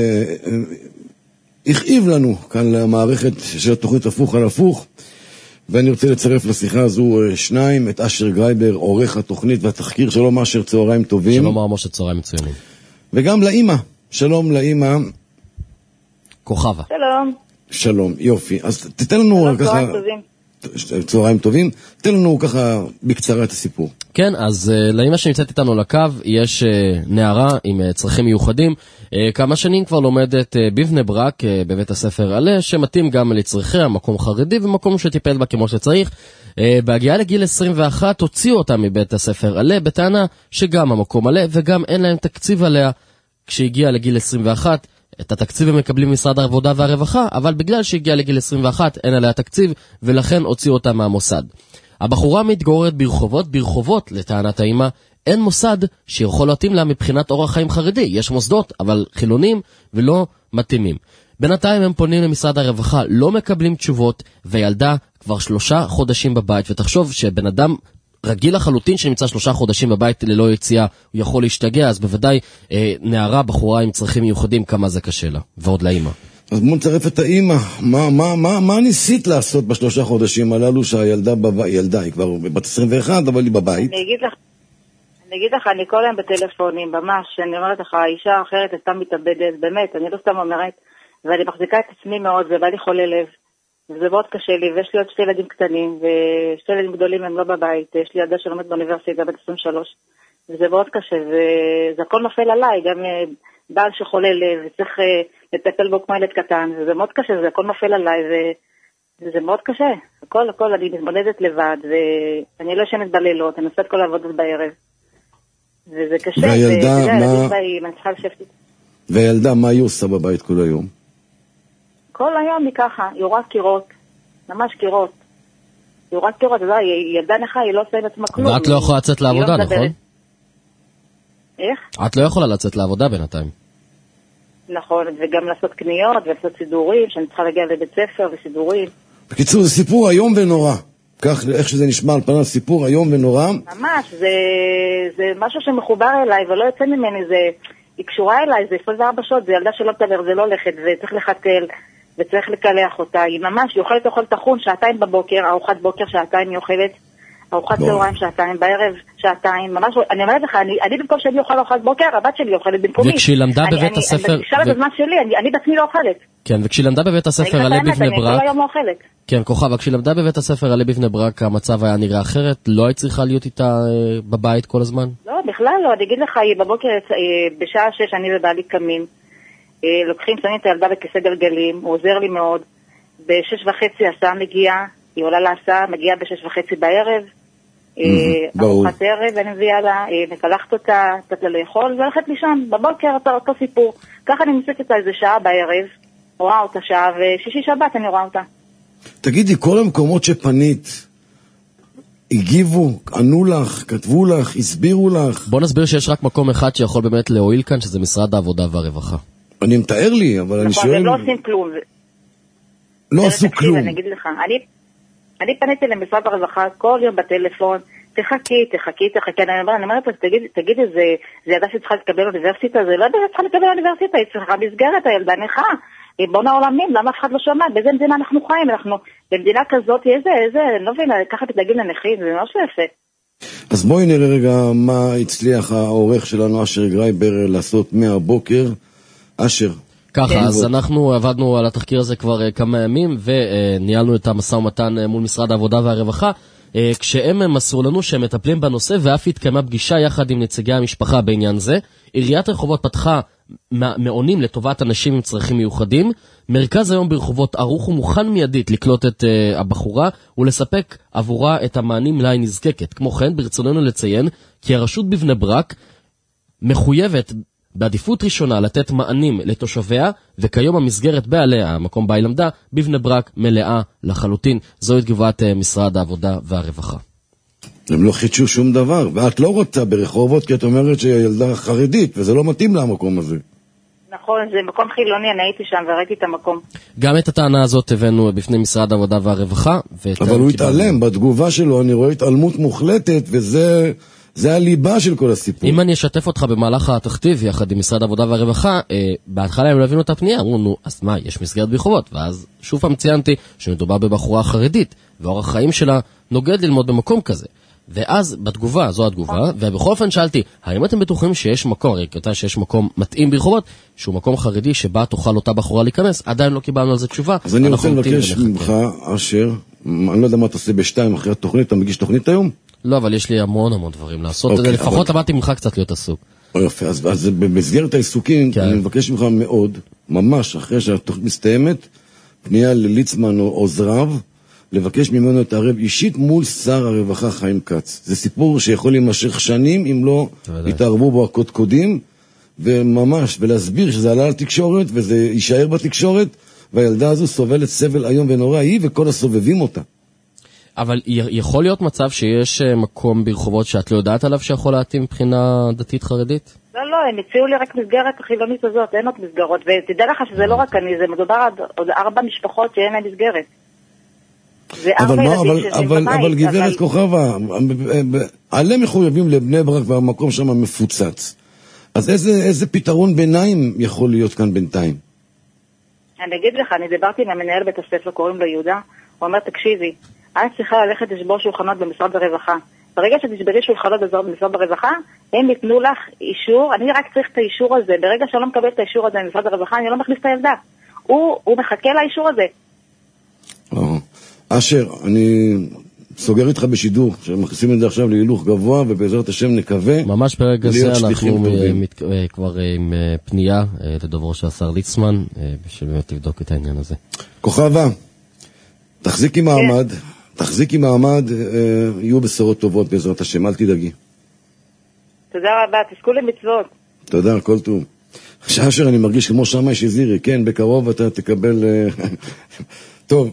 Speaker 4: הכאיב לנו כאן למערכת של התוכנית הפוך על הפוך, ואני רוצה לצרף לשיחה הזו שניים, את אשר גרייבר, עורך התוכנית והתחקיר. שלום אשר, צהריים טובים.
Speaker 15: שלום מר משה, צהריים מצוינים.
Speaker 4: וגם לאמא, שלום לאמא
Speaker 15: כוכבה.
Speaker 16: שלום.
Speaker 4: שלום, יופי. אז תתן לנו ככה... צהריים טובים. צהריים טובים. תן לנו ככה בקצרה את הסיפור.
Speaker 15: כן, אז uh, לאמא שנמצאת איתנו לקו, יש uh, נערה עם uh, צרכים מיוחדים. Uh, כמה שנים כבר לומדת uh, בבני ברק, uh, בבית הספר עלה, שמתאים גם לצרכיה, מקום חרדי ומקום שטיפל בה כמו שצריך. Uh, בהגיעה לגיל עשרים ואחת הוציאו אותה מבית הספר עלה, בטענה שגם המקום עלה וגם אין להם תקציב עליה. כשהגיעה לגיל עשרים ואחת, את התקציב הם מקבלים משרד העבודה והרווחה, אבל בגלל שהגיעה לגיל עשרים ואחת אין עליה תקציב, ולכן הוציאו אותה מהמוסד. הבחורה מתגוררת ברחובות, ברחובות לטענת האמא, אין מוסד שיכול להתאים לה מבחינת אורח חיים חרדי. יש מוסדות, אבל חילונים ולא מתאימים. בינתיים הם פונים למשרד הרווחה, לא מקבלים תשובות, וילדה כבר שלושה חודשים בבית, ותחשוב שבן אדם רגיל לחלוטין שנמצא שלושה חודשים בבית ללא יציאה, הוא יכול להשתגע, אז בוודאי אה, נערה, בחורה עם צרכים מיוחדים, כמה זה קשה לה, ועוד לאמא.
Speaker 4: אז בוא נצרף את האמא, מה, מה, מה, מה ניסית לעשות בשלושה חודשים הללו שהילדה בבית, ילדה היא כבר בת עשרים ואחת, אבל היא בבית?
Speaker 16: אני אגיד לך, אני אגיד לך, אני כל היום בטלפונים, ממש, אני אומרת לך, האישה האחרת הייתה מתאבדת, באמת, אני לא סתם אומרת, ואני מחזיקה את עצמי מאוד, ובא לי חולה לב, וזה מאוד קשה לי, ויש לי עוד שתי ילדים קטנים, ושתי ילדים גדולים הם לא בבית, יש לי ילדה שלומדת באוניברסיטה, בת עשרים ושלוש, וזה מאוד קשה, וזה הכל נופל עליי, גם בעל שחולה לב, וצריך לטפל בו כמו ילד קטן, וזה מאוד קשה, זה הכל נופל עליי, וזה מאוד קשה, הכל, הכל, אני מתמודדת לבד, ואני לא ישנת בלילות, אני עושה את כל העבודות בערב, וזה קשה,
Speaker 4: והילדה, מה...
Speaker 16: אני צריכה לשבת.
Speaker 4: והילדה, מה היא עושה בבית כל היום?
Speaker 16: כל היום היא ככה, היא רואה קירות, ממש קירות. היא רואה קירות, אתה יודע, היא ילדה נכה, היא לא עושה עם עצמה כלום.
Speaker 15: ואת לא יכולה לצאת לעבודה, נכון?
Speaker 16: איך?
Speaker 15: את לא יכולה לצאת לעבודה בינתיים.
Speaker 16: נכון, וגם לעשות קניות, ולעשות סידורים, שאני צריכה להגיע לבית ספר וסידורים.
Speaker 4: בקיצור, זה סיפור היום ונורא. כך, איך שזה נשמע על פניו, סיפור היום ונורא.
Speaker 16: ממש, זה, זה משהו שמחובר אליי, ולא יוצא ממני, זה, היא קשורה אליי, זה עשרים וארבע שעות, זה ילדה שלא תדבר, זה לא הולכת, וצריך לחתל. וצריך לקלח אותה, היא ממש, היא אוכלת אוכל תחון שעתיים בבוקר, ארוחת בוקר שעתיים היא אוכלת, ארוחת צהריים שעתיים, בערב שעתיים, ממש, אני אומרת לך, אני, אני במקום שאני אוכל ארוחת בוקר, הבת שלי אוכלת במקומי.
Speaker 15: וכשהיא למדה בבית הספר...
Speaker 16: אני מקדישה בזמן שלי, אני, אני בעצמי לא אוכלת.
Speaker 15: כן, וכשהיא למדה בבית הספר עלה בבני ברק...
Speaker 16: אני כל היום לא אוכלת.
Speaker 15: כן, כוכבה, כשהיא למדה בבית הספר עלה בבני ברק, המצב היה נראה אחרת, לא היית צריכה להיות איתה בבית כל הזמן?
Speaker 16: לא, בכלל לא, אני אגיד לך, היא בבוקר, בשעה שש אני ובעלי קמים, לוקחים, שמים את הילדה בכיסא גלגלים, הוא עוזר לי מאוד. בשש וחצי הסעה מגיעה, היא עולה להסעה, מגיעה בשש וחצי בערב, ארוחת ערב, אני מביאה לה, מקלחת אותה, קצת לה לאכול, והולכת לישון, בבוקר אותו סיפור. ככה אני מסתכלת אותה איזה שעה בערב, רואה אותה שעה, ושישי שבת אני רואה אותה.
Speaker 4: תגידי, כל המקומות שפנית, הגיבו, ענו לך, כתבו לך, הסבירו לך?
Speaker 15: בוא נסביר שיש רק מקום אחד שיכול באמת להועיל כאן, שזה משרד העבודה והרווחה.
Speaker 4: אני מתאר לי, אבל אני שואל...
Speaker 16: נכון, הם לא עושים כלום.
Speaker 4: לא עשו כלום.
Speaker 16: אני אגיד לך, אני פניתי למשרד הרווחה כל יום בטלפון, תחכי, תחכי, תחכי, אני אומרת, אני אומרת, תגיד, תגיד, זה, זה ידע שצריכה לקבל אוניברסיטה, זה לא ידע שצריכה לקבל אוניברסיטה, היא צריכה מסגרת, הילדה נכה, ריבון העולמים, למה אף אחד לא שומע, באיזה מדינה אנחנו חיים, אנחנו, במדינה כזאת, איזה, איזה, לא מבין, ככה תתלגים לנכים, זה ממש לא יפה.
Speaker 4: אז בואי נראה רגע מה הצליח העורך שלנו, אשר גרייבר, לעשות מהבוקר. אשר.
Speaker 15: ככה, אז אנחנו עבדנו על התחקיר הזה כבר כמה ימים, וניהלנו את המשא ומתן מול משרד העבודה והרווחה, כשהם מסרו לנו שהם מטפלים בנושא, ואף התקיימה פגישה יחד עם נציגי המשפחה בעניין זה. עיריית רחובות פתחה מעונים לטובת אנשים עם צרכים מיוחדים. מרכז היום ברחובות ערוך ומוכן מיידית לקלוט את uh, הבחורה ולספק עבורה את המענים לה היא נזקקת. כמו כן, ברצוננו לציין כי הרשות בבני ברק מחויבת בעדיפות ראשונה לתת מענים לתושביה, וכיום המסגרת בעליה, המקום בה היא למדה, בבני ברק מלאה לחלוטין. זוהי תגובת uh, משרד העבודה והרווחה.
Speaker 4: הם לא חידשו שום דבר, ואת לא רוצה ברחובות כי את אומרת שהיא ילדה חרדית, וזה לא מתאים לה המקום הזה.
Speaker 16: נכון, זה מקום חילוני, אני הייתי שם וראיתי את המקום.
Speaker 15: גם את הטענה הזאת הבאנו בפני משרד העבודה והרווחה.
Speaker 4: אבל הוא התעלם, בתגובה שלו אני רואה התעלמות מוחלטת, וזה זה הליבה של כל הסיפור.
Speaker 15: אם אני אשתף אותך במהלך התכתיב יחד עם משרד העבודה והרווחה, בהתחלה הם לא הבינו את הפנייה, אמרו, נו, אז מה, יש מסגרת ברחובות, ואז שוב פעם ציינתי שמדובר בבחורה חרדית, ואורח החיים שלה נוגד ללמוד במקום כזה. ואז בתגובה, זו התגובה, ובכל אופן שאלתי, האם אתם בטוחים שיש מקום, הרי כתה שיש מקום מתאים ברחובות, שהוא מקום חרדי שבה תוכל אותה בחורה להיכנס, עדיין לא קיבלנו על זה תשובה.
Speaker 4: אז אני רוצה לבקש ממך, אשר, אני לא יודע מה אתה עושה בשתיים אחרי התוכנית, אתה מגיש תוכנית היום?
Speaker 15: לא, אבל יש לי המון המון דברים לעשות, לפחות למדתי ממך קצת להיות עסוק.
Speaker 4: יפה, אז במסגרת העיסוקים, אני מבקש ממך מאוד, ממש אחרי שהתוכנית מסתיימת, פנייה לליצמן או עוזריו, לבקש ממנו להתערב אישית מול שר הרווחה חיים כץ. זה סיפור שיכול להימשך שנים אם לא יתערבו בו הקודקודים, וממש, ולהסביר שזה עלה על תקשורת, וזה יישאר בתקשורת, והילדה הזו סובלת סבל היום ונורא, היא וכל הסובבים אותה.
Speaker 15: אבל יכול להיות מצב שיש מקום ברחובות שאת לא יודעת עליו שיכול להתאים מבחינה דתית חרדית?
Speaker 16: לא, לא, הם הציעו לי רק מסגרת החילונית הזאת, אין עוד מסגרות, ותדע לך שזה לא רק אני, זה מדובר עוד ארבע משפחות שאין להם מסגרת.
Speaker 4: אבל מה, אבל, אבל, אבל גברת כוכבה, עליהם מחויבים לבני ברק והמקום שם מפוצץ. אז איזה, איזה פתרון ביניים יכול להיות כאן בינתיים?
Speaker 16: אני אגיד לך, אני דיברתי עם המנהל בית הספר, קוראים לו יהודה, הוא אומר, תקשיבי, אני צריכה ללכת לשבור שולחנות במשרד הרווחה. ברגע שתשברי שולחנות במשרד הרווחה, הם יתנו לך אישור, אני רק צריך את האישור הזה. ברגע שאני לא מקבל את האישור הזה במשרד הרווחה, אני לא מכניס את הילדה. הוא, הוא מחכה לאישור הזה.
Speaker 4: אשר, אני סוגר איתך בשידור, שמכניסים את זה עכשיו להילוך גבוה, ובעזרת השם נקווה
Speaker 15: ממש ברגע זה אנחנו מת, כבר עם פנייה לדוברו של השר ליצמן, בשביל באמת לבדוק את העניין הזה.
Speaker 4: כוכבה, תחזיקי מעמד, תחזיקי מעמד, יהיו בשורות טובות בעזרת השם, אל תדאגי.
Speaker 16: תודה רבה, תזכו למצוות.
Speaker 4: תודה, כל טוב. אשר, אני מרגיש כמו שמאי שזירי, כן, בקרוב אתה תקבל... טוב.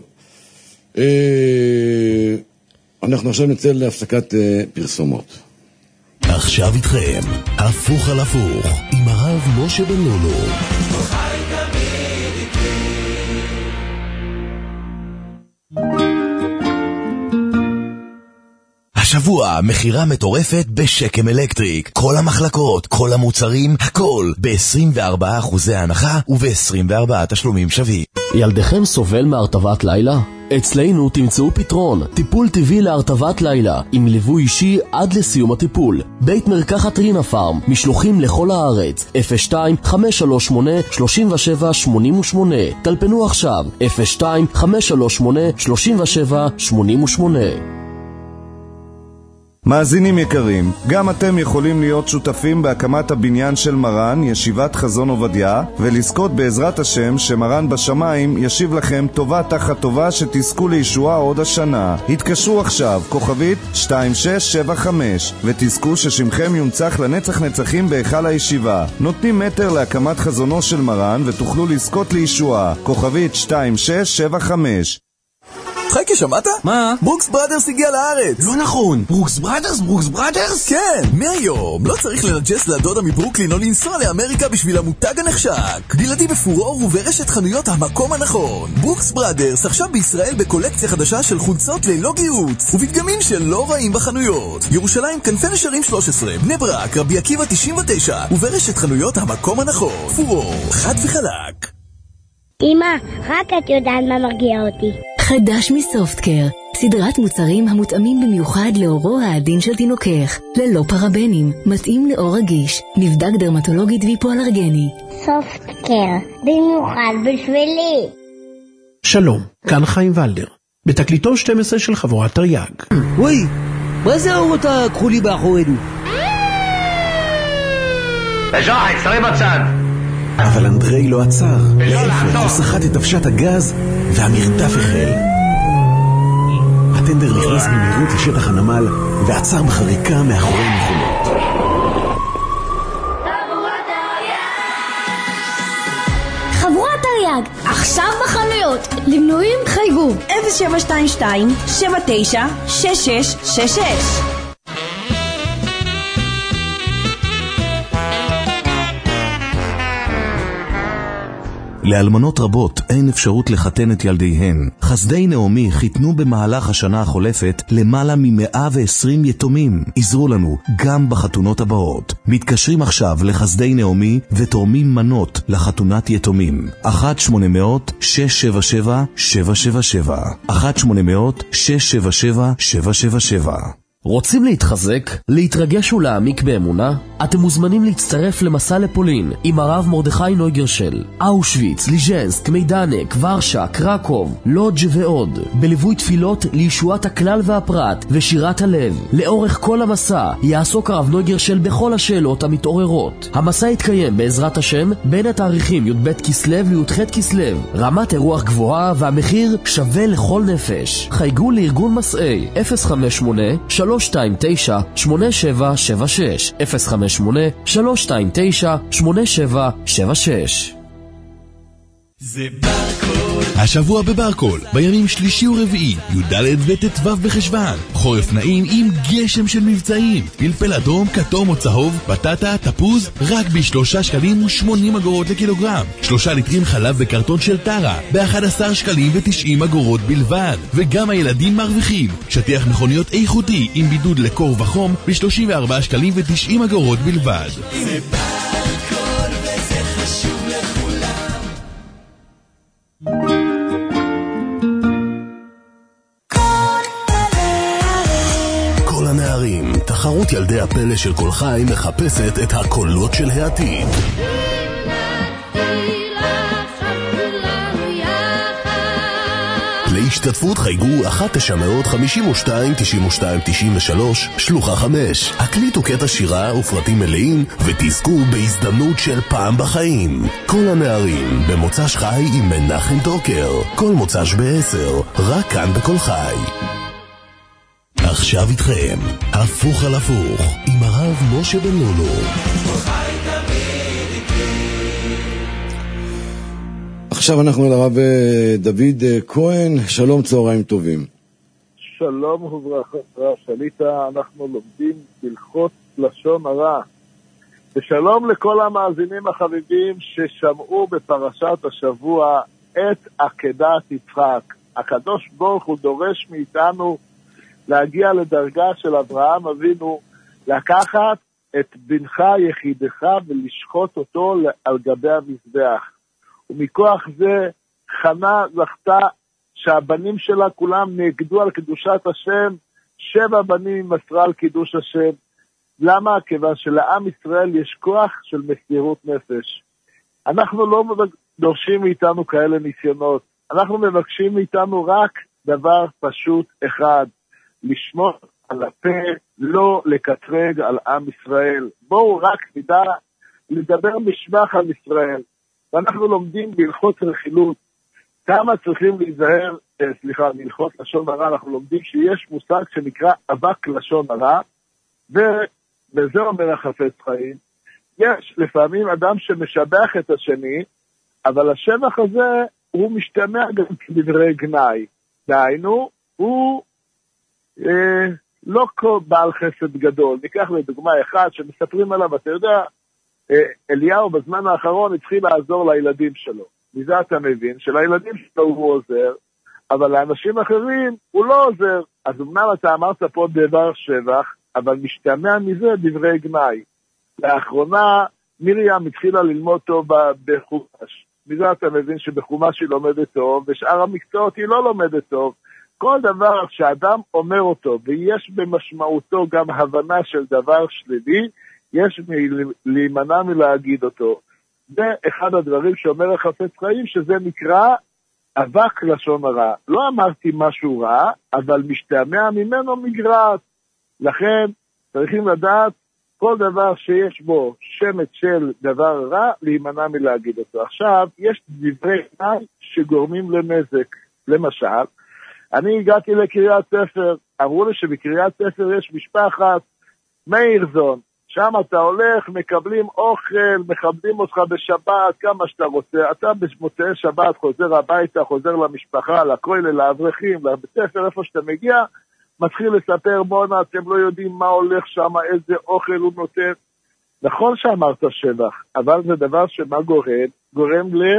Speaker 4: אנחנו עכשיו נצא להפסקת פרסומות.
Speaker 1: עכשיו איתכם, הפוך על הפוך, עם הרב משה בן לולו. השבוע מחירה מטורפת בשקם אלקטריק. כל המחלקות, כל המוצרים, הכל ב-עשרים וארבעה אחוזי הנחה וב-עשרים וארבעה תשלומים שווים.
Speaker 17: ילדיכם סובל מהרטבת לילה? אצלנו תמצאו פתרון, טיפול טבעי להרטבת לילה, עם ליווי אישי עד לסיום הטיפול. בית מרקחת רינה פארם, משלוחים לכל הארץ, אפס שתיים חמש שלוש שמונה שלושים ושבע שמונים ושמונה. טלפנו עכשיו, אפס שתיים חמש שלוש שמונה שלושים ושבע שמונים ושמונה.
Speaker 6: מאזינים יקרים, גם אתם יכולים להיות שותפים בהקמת הבניין של מרן, ישיבת חזון עובדיה, ולזכות בעזרת השם שמרן בשמיים ישיב לכם טובה תחת טובה שתזכו לישועה עוד השנה. התקשרו עכשיו, כוכבית שתיים שש שבע חמש, ותזכו ששמכם יונצח לנצח נצחים בהיכל הישיבה. נותנים מטר להקמת חזונו של מרן ותוכלו לזכות לישועה. כוכבית שתיים שש שבע חמש.
Speaker 18: חייקה, שמעת?
Speaker 19: מה?
Speaker 18: ברוקס בראדרס הגיע לארץ.
Speaker 19: לא נכון, ברוקס בראדרס? ברוקס בראדרס?
Speaker 18: כן, מהיום לא צריך לנג'ס לדודה מברוקלין או לנסוע לאמריקה בשביל המותג הנחשק. בלעדי בפורור וברשת חנויות המקום הנכון. ברוקס בראדרס עכשיו בישראל בקולקציה חדשה של חולצות ללא גיוץ ובדגמים שלא רעים בחנויות. ירושלים כנפי נשרים שלוש עשרה, בני ברק, רבי עקיבא תשעים ותשע וברשת חנויות המקום הנכון. פורור, חד וחלק.
Speaker 20: אמא, רק את יודעת מה מרגיע אותי.
Speaker 3: חדש מסופטקר, סדרת מוצרים המותאמים במיוחד לאורו העדין של תינוקך, ללא פרבנים, מתאים לאור רגיש, נבדק דרמטולוגית והיפואלרגני.
Speaker 20: סופטקר, במיוחד בשבילי.
Speaker 21: שלום, כאן חיים ולדר, בתקליטו שתים עשרה של חבורת תרי"ג.
Speaker 22: וואי, מה זה האורות הכחולי באחורינו?
Speaker 23: בז'וחי, שרי בצד.
Speaker 21: אבל אנדרי לא עצר, להפך, הוא סחט את דוושת הגז והמרדף החל. הטנדר נכנס במהירות לשטח הנמל ועצר בחריקה מאחורי מכונות.
Speaker 20: חבורת תרי"ג, עכשיו בחנויות, למנויים חייגו
Speaker 8: אפס שבע שתיים שתיים שבע תשע שש שש שש שש.
Speaker 6: לאלמנות רבות אין אפשרות לחתן את ילדיהן. חסדי נעמי חיתנו במהלך השנה החולפת למעלה מ-מאה ועשרים יתומים. עזרו לנו גם בחתונות הבאות. מתקשרים עכשיו לחסדי נעמי ותורמים מנות לחתונת יתומים. אחת שמונה מאות שש שבע שבע שבע שבע שבע אחת שמונה מאות שש שבע שבע שבע שבע שבע.
Speaker 17: רוצים להתחזק? להתרגש ולהעמיק באמונה? אתם מוזמנים להצטרף למסע לפולין עם הרב מרדכי נויגרשל. אושוויץ, ליז'נסק, מיידנק, ורשה, קרקוב, לודג' ועוד. בליווי תפילות לישועת הכלל והפרט ושירת הלב. לאורך כל המסע יעסוק הרב נויגרשל בכל השאלות המתעוררות. המסע יתקיים בעזרת השם בין התאריכים י"ב כסלו לי"ח כסלו. רמת אירוח גבוהה והמחיר שווה לכל נפש. חייגו לארגון מסעי אפס חמש שמונה שלוש שתיים תשע שמונה שבע שבע שש אפס חמש שמונה שלוש שתיים תשע שמונה שבע שבע שש.
Speaker 24: זה ברקול. השבוע בברקול, בימים שלישי ורביעי, י"ד וט"ו בחשוון. חורף נעים עם גשם של מבצעים. פלפל אדום, כתום או צהוב, בטטה, תפוז, רק בשלושה שקלים ושמונים אגורות לקילוגרם. שלושה ליטרים חלב בקרטון של טרה, באחד עשר שקלים ותשעים אגורות בלבד. וגם הילדים מרוויחים. שטיח מכוניות איכותי עם בידוד לקור וחום ב-שלושים וארבעה שקלים ותשעים אגורות בלבד. זה ברקול וזה חשוב לכולם.
Speaker 1: כל הנערים, תחרות ילדי הפלא של כל חי מחפשת את הקולות של העתיד. להשתתפות חייגו אחת תשע מאות חמישים ושתיים תשעים ושתיים תשעים ושלוש שלוחה חמש. הקליטו קטע שירה ופרטים מלאים ותזכו בהזדמנות של פעם בחיים. כל הנערים במוצ"ש חי עם מנחם טוקר. כל מוצ"ש בעשר, רק כאן בכל חי. עכשיו איתכם, הפוך על הפוך, עם הרב משה בן לולו.
Speaker 4: עכשיו אנחנו לרב דוד כהן. שלום, צהריים טובים.
Speaker 25: שלום וברכה, שליטה. אנחנו לומדים הלכות לשון הרע. ושלום לכל המאזינים החביבים ששמעו בפרשת השבוע את עקדת יצחק. הקדוש ברוך הוא דורש מאיתנו להגיע לדרגה של אברהם אבינו, לקחת את בנך יחידך ולשחוט אותו על גבי המזבח. ומכוח זה חנה זכתה שהבנים שלה כולם נגדו על קדושת השם, שבע בנים מסרה על קידוש השם. למה? כיוון שלעם ישראל יש כוח של מסירות נפש. אנחנו לא דורשים מאיתנו כאלה ניסיונות, אנחנו מבקשים מאיתנו רק דבר פשוט אחד, לשמור על הפה, לא לקטרג על עם ישראל. בואו רק נדע לדבר משבח על ישראל. ואנחנו לומדים בהלכות רכילות כמה צריכים להיזהר, אה, סליחה, בהלכות לשון הרע אנחנו לומדים שיש מושג שנקרא אבק לשון הרע, ובזה אומר החפץ חיים, יש לפעמים אדם שמשבח את השני, אבל השבח הזה הוא משתמע גם כדברי גנאי. דהיינו, הוא אה, לא כל בעל חסד גדול. ניקח לדוגמה אחד שמספרים עליו, אתה יודע, אה, אליהו בזמן האחרון התחיל לעזור לילדים שלו. מזה אתה מבין שלילדים שלו הוא עוזר, אבל לאנשים אחרים הוא לא עוזר. אז אמנם אתה אמרת פה דבר שבח, אבל משתמע מזה דברי גנאי. לאחרונה מרים התחילה ללמוד טוב בחומש. מזה אתה מבין שבחומש היא לומדת טוב, ושאר המקצועות היא לא לומדת טוב. כל דבר שאדם אומר אותו, ויש במשמעותו גם הבנה של דבר שלילי, יש להימנע מלהגיד אותו. זה אחד הדברים שאומר החפץ חיים, שזה נקרא אבק לשון הרע. לא אמרתי משהו רע, אבל משתמע ממנו מגרעת. לכן צריכים לדעת כל דבר שיש בו שמץ של דבר רע, להימנע מלהגיד אותו. עכשיו, יש דברי גנאי שגורמים לנזק. למשל, אני הגעתי לקריית ספר, אמרו לי שבקריית ספר יש משפחת מאירזון, שם אתה הולך, מקבלים אוכל, מכבדים אותך בשבת, כמה שאתה רוצה, אתה במוצאי שבת חוזר הביתה, חוזר למשפחה, לכולל, לאברכים, לבית ספר, איפה שאתה מגיע, מתחיל לספר, בונה, אתם לא יודעים מה הולך שם, איזה אוכל הוא נותן. נכון שאמרת שבח, אבל זה דבר שמה גורם? גורם ל...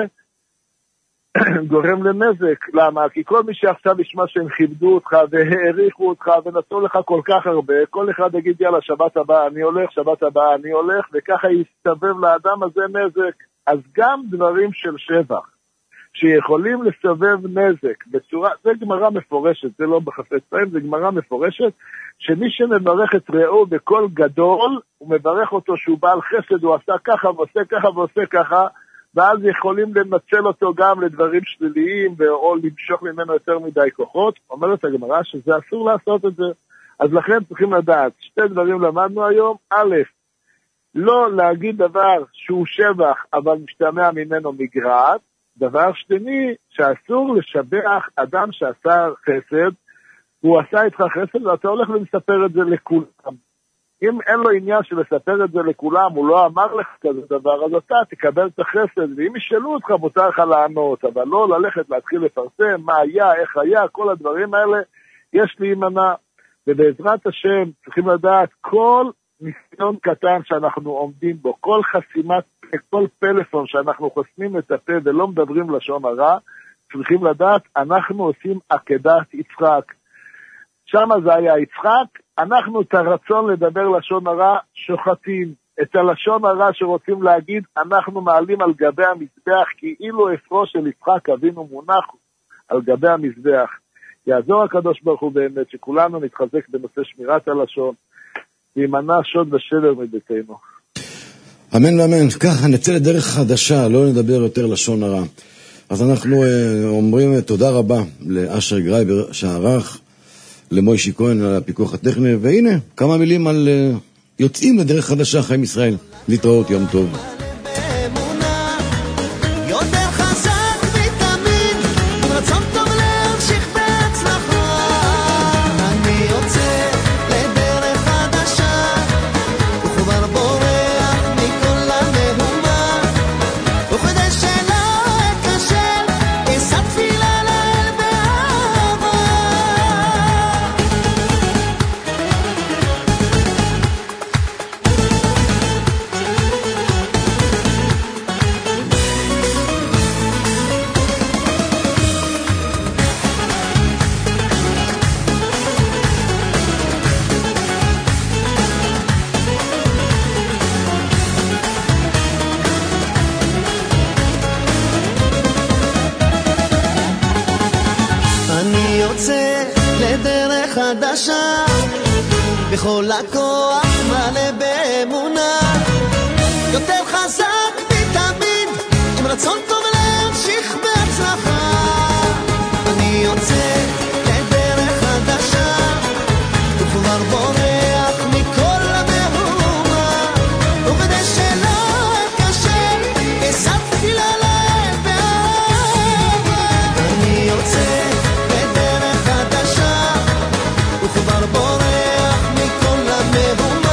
Speaker 25: גורם לנזק. למה? כי כל מי שעכשיו ישמע שהם כיבדו אותך והעריכו אותך ונתנו לך כל כך הרבה, כל אחד יגיד יאללה שבת הבאה אני הולך, שבת הבאה אני הולך, וככה יסתובב לאדם הזה נזק. אז גם דברים של שבח שיכולים לסובב נזק בצורה, זה גמרא מפורשת, זה לא בחפץ חיים, זה גמרא מפורשת, שמי שמברך את רעהו בקול גדול, הוא מברך אותו שהוא בעל חסד, הוא עשה ככה ועושה ככה ועושה ככה, ואז יכולים לנצל אותו גם לדברים שליליים, או למשוך ממנו יותר מדי כוחות. אומרת הגמרא שזה אסור לעשות את זה. אז לכן צריכים לדעת, שתי דברים למדנו היום. א', לא להגיד דבר שהוא שבח, אבל משתמע ממנו מגרעת. דבר שני, שאסור לשבח אדם שעשה חסד, הוא עשה איתך חסד, ואתה הולך ומספר את זה לכולם. אם אין לו עניין של לספר את זה לכולם, הוא לא אמר לך כזה דבר, אז אתה תקבל את החסד, ואם ישאלו אותך, מותר לך לענות, אבל לא ללכת להתחיל לפרסם מה היה, איך היה, כל הדברים האלה, יש להימנע. ובעזרת השם, צריכים לדעת, כל ניסיון קטן שאנחנו עומדים בו, כל חסימת, כל פלאפון שאנחנו חוסמים את הפה ולא מדברים לשון הרע, צריכים לדעת, אנחנו עושים עקדת יצחק. שם זה היה יצחק, אנחנו את הרצון לדבר לשון הרע שוחטים. את הלשון הרע שרוצים להגיד, אנחנו מעלים על גבי המזבח, כאילו אפרו של יצחק אבינו מונח על גבי המזבח. יעזור הקדוש ברוך הוא באמת, שכולנו נתחזק בנושא שמירת הלשון, וימנע שוד ושבר מביתנו.
Speaker 4: אמן ואמן. ככה נצא לדרך חדשה, לא נדבר יותר לשון הרע. אז אנחנו אה, אומרים תודה רבה לאשר גרייבר שערך, למוישי כהן על הפיקוח הטכני, והנה כמה מילים על uh, יוצאים לדרך חדשה, חיים ישראל. להתראות, יום טוב.
Speaker 2: חדשה בכל הכוח מלא באמונה יותר חזק מתמיד עם רצון טוב להמשיך בהצלחה אני יוצא לדרך חדשה וכבר בורח מכל המהומה וכדי שלא אקשר אספתי ללב באהבה אני יוצא לדרך חדשה וכבר בורח מכל המהומה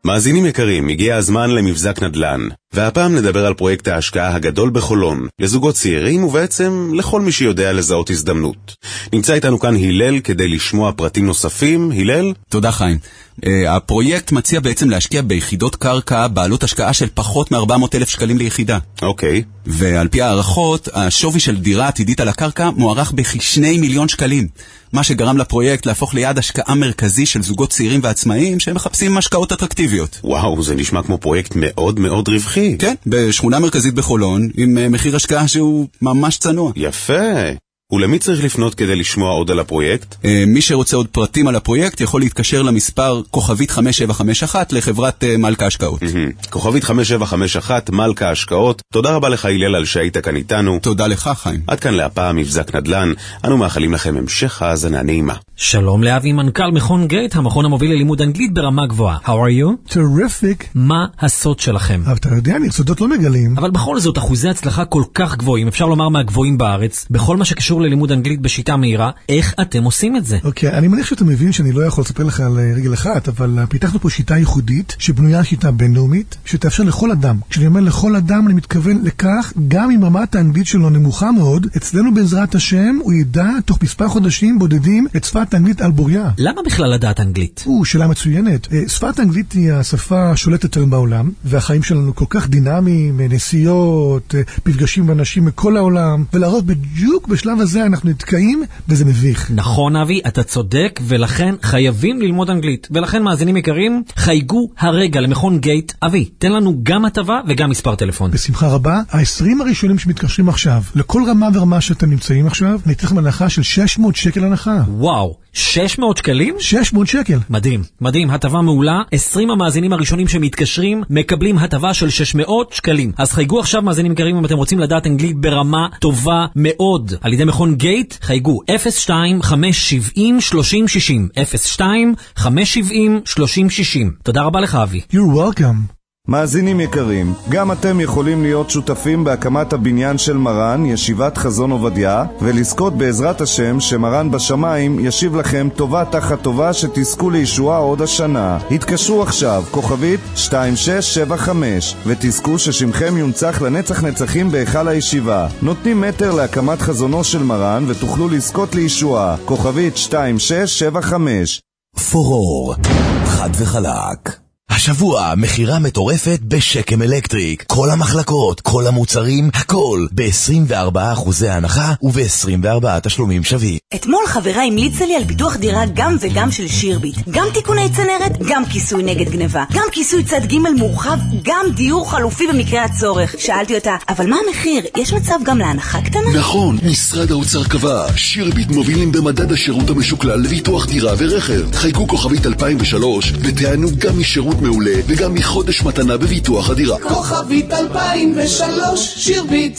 Speaker 5: מאזינים יקרים, הגיע הזמן למבזק נדל"ן, והפעם נדבר על פרויקט ההשקעה הגדול בחולון, לזוגות צעירים ובעצם לכל מי שיודע לזהות הזדמנות. נמצא איתנו כאן הלל כדי לשמוע פרטים נוספים. הלל?
Speaker 7: תודה חיים. Uh, הפרויקט מציע בעצם להשקיע ביחידות קרקע בעלות השקעה של פחות מ-ארבע מאות אלף שקלים ליחידה.
Speaker 5: אוקיי. Okay.
Speaker 7: ועל פי הערכות, השווי של דירה עתידית על הקרקע מוערך בכשני מיליון שקלים. מה שגרם לפרויקט להפוך ליעד השקעה מרכזי של זוגות צעירים ועצמאיים שמחפשים השקעות אטרקטיביות.
Speaker 5: וואו, זה נשמע כמו פרויקט מאוד מאוד רווחי.
Speaker 7: כן, בשכונה מרכזית בחולון, עם מחיר השקעה שהוא ממש צנוע.
Speaker 5: יפה. ולמי צריך לפנות כדי לשמוע עוד על הפרויקט?
Speaker 7: מי שרוצה עוד פרטים על הפרויקט יכול להתקשר למספר כוכבית חמש שבע חמש אחת לחברת מלכה השקעות.
Speaker 5: כוכבית חמש שבע חמש אחת מלכה השקעות. תודה רבה לך הלל על שהיית כאן איתנו.
Speaker 7: תודה לך חיים.
Speaker 5: עד כאן להפעם מבזק נדל"ן. אנו מאחלים לכם המשך האזנה נעימה.
Speaker 9: שלום לאבי, מנכ"ל מכון גייט, המכון המוביל ללימוד אנגלית ברמה גבוהה. How are you?
Speaker 10: Terrific.
Speaker 9: מה הסוד שלכם?
Speaker 10: אבל אתה יודע, סודות לא מגלים.
Speaker 9: אבל בכל זאת, אחוזי הצלחה כל כך גבוהים, אפשר לומר מהגבוהים בארץ, בכל מה שקשור ללימוד אנגלית בשיטה מהירה. איך אתם עושים את זה?
Speaker 10: אוקיי, אני מניח שאתה מבין שאני לא יכול לספר לך על רגל אחת, אבל פיתחנו פה שיטה ייחודית, שבנויה על שיטה בינלאומית, שתאפשר לכל אדם. כשאני אומר לכל אדם, אני מתכוון לכך, גם אם רמת האנגלית שלו נמוכה מאוד, אצלנו בעזרת השם, הוא ידע תוך מספר חודשים בודדים את שפת האנגלית על בוריה.
Speaker 9: למה בכלל לדעת אנגלית?
Speaker 10: או, שאלה מצוינת. שפת האנגלית היא השפה השולטת היום בעולם, והחיים שלנו כל כך דינמיים, נסיעות, מפגשים באנשים מכל העולם, ולראות בדיוק בשלב הזה אנחנו נתקעים, וזה מביך.
Speaker 9: נכון אבי, אתה צודק, ולכן חייבים ללמוד אנגלית. ולכן מאזינים יקרים, חייגו הרגע למכון גייט. אבי, תן לנו גם הטבה וגם מספר טלפון.
Speaker 10: בשמחה רבה. ה-עשרים הראשונים שמתקשרים עכשיו, לכל רמה ורמה שאתם נמצאים עכשיו, ניתן לכם הנחה של שש מאות שקל הנחה.
Speaker 9: וואו, שש מאות שקלים?
Speaker 10: שש מאות שקל.
Speaker 9: מדהים, מדהים, הטבה מעולה. עשרים המאזינים הראשונים שמתקשרים מקבלים הטבה של שש מאות שקלים. אז חייגו עכשיו מאזינים יקרים אם אתם רוצים לדעת אנגלית ברמה טובה מאוד. על ידי מכון גייט, חייגו אפס שתיים חמש שבעים שלושים שישים אפס שתיים חמש שבעים שלושים שישים. תודה רבה לך אבי.
Speaker 10: You're welcome.
Speaker 6: מאזינים יקרים, גם אתם יכולים להיות שותפים בהקמת הבניין של מרן, ישיבת חזון עובדיה, ולזכות בעזרת השם שמרן בשמיים ישיב לכם טובה תחת טובה שתזכו לישועה עוד השנה. התקשרו עכשיו, כוכבית שתיים שש שבע חמש, ותזכו ששמכם יונצח לנצח נצחים בהיכל הישיבה. נותנים מטר להקמת חזונו של מרן ותוכלו לזכות לישועה. כוכבית שתיים שש שבע חמש.
Speaker 21: פורור, חד וחלק. השבוע מחירה מטורפת בשקם אלקטריק. כל המחלקות, כל המוצרים, הכל ב-עשרים וארבעה אחוזי הנחה וב-עשרים וארבעה תשלומים שווים.
Speaker 8: אתמול חברה המליצה לי על ביטוח דירה גם וגם של שירביט. גם תיקוני צנרת, גם כיסוי נגד גניבה. גם כיסוי צד ג' מורחב, גם דיור חלופי במקרה הצורך. שאלתי אותה, אבל מה המחיר? יש מצב גם להנחה קטנה?
Speaker 24: נכון, משרד האוצר קבע. שירביט מובילים במדד השירות המשוקלל לביטוח דירה ורכב. חייגו כוכבית אלפיים ושלוש ותענו גם משירות מעולה וגם מחודש מתנה בביטוח הדירה.
Speaker 11: כוכבית אלפיים ושלוש, שירביט.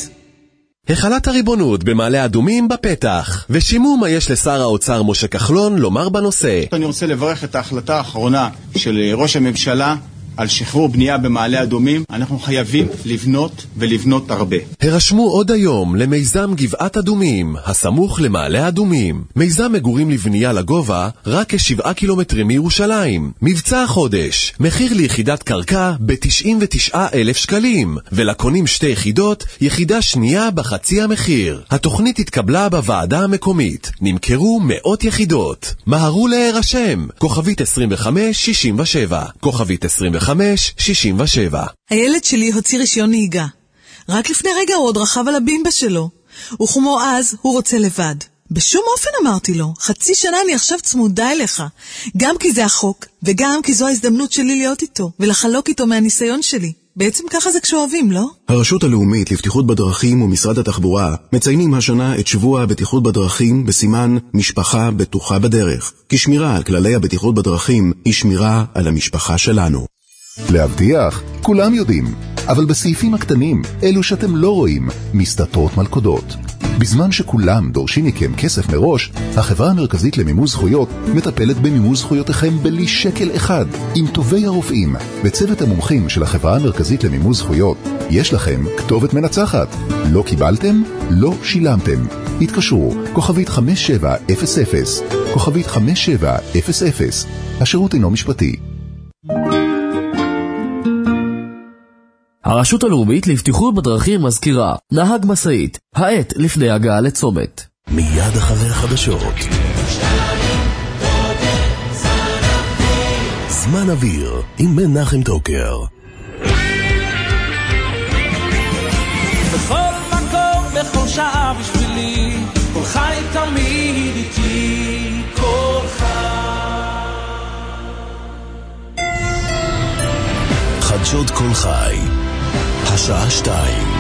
Speaker 1: החלת הריבונות במעלה אדומים בפתח, ושימו מה יש לשר האוצר משה כחלון לומר בנושא.
Speaker 26: אני רוצה לברך את ההחלטה האחרונה של ראש הממשלה על שחרור בנייה במעלה אדומים. אנחנו חייבים לבנות ולבנות הרבה.
Speaker 1: הרשמו עוד היום למיזם גבעת אדומים, הסמוך למעלה אדומים. מיזם מגורים לבנייה לגובה, רק כשבעה קילומטרים מירושלים. מבצע החודש, מחיר ליחידת קרקע ב-תשעים ותשעה אלף שקלים, ולקונים שתי יחידות, יחידה שנייה בחצי המחיר. התוכנית התקבלה בוועדה המקומית. נמכרו מאות יחידות. מהרו להירשם, כוכבית עשרים וחמש שישים ושבע, כוכבית עשרים וחמש שישים ושבע.
Speaker 27: הילד שלי הוציא רישיון נהיגה. רק לפני רגע הוא עוד רכב על הבימבה שלו. וכמו אז, הוא רוצה לבד. בשום אופן אמרתי לו, חצי שנה אני עכשיו צמודה אליך. גם כי זה החוק, וגם כי זו ההזדמנות שלי להיות איתו, ולחלוק איתו מהניסיון שלי. בעצם ככה זה כשאוהבים, לא?
Speaker 21: הרשות הלאומית לבטיחות בדרכים ומשרד התחבורה מציינים השנה את שבוע הבטיחות בדרכים בסימן משפחה בטוחה בדרך. כי שמירה על כללי הבטיחות בדרכים היא שמירה על המשפחה שלנו.
Speaker 28: להבטיח, כולם יודעים, אבל בסעיפים הקטנים, אלו שאתם לא רואים, מסתתרות מלכודות. בזמן שכולם דורשים מכם כסף מראש, החברה המרכזית למימוש זכויות מטפלת במימוש זכויותיכם בלי שקל אחד. עם טובי הרופאים וצוות המומחים של החברה המרכזית למימוש זכויות, יש לכם כתובת מנצחת. לא קיבלתם? לא שילמתם. התקשרו, כוכבית חמש שבע אפס אפס, כוכבית חמש שבע אפס אפס. השירות אינו משפטי.
Speaker 17: הרשות הלאומית לבטיחות בדרכים מזכירה, נהג משאית, העת לפני הגעה לצומת.
Speaker 1: מיד אחרי החדשות. זמן אוויר עם מנחם טוקר.
Speaker 11: בכל מקום, בכל שעה בשבילי, כל חי תמיד איתי, כל חי.
Speaker 1: חדשות כל חי, השעה שתיים.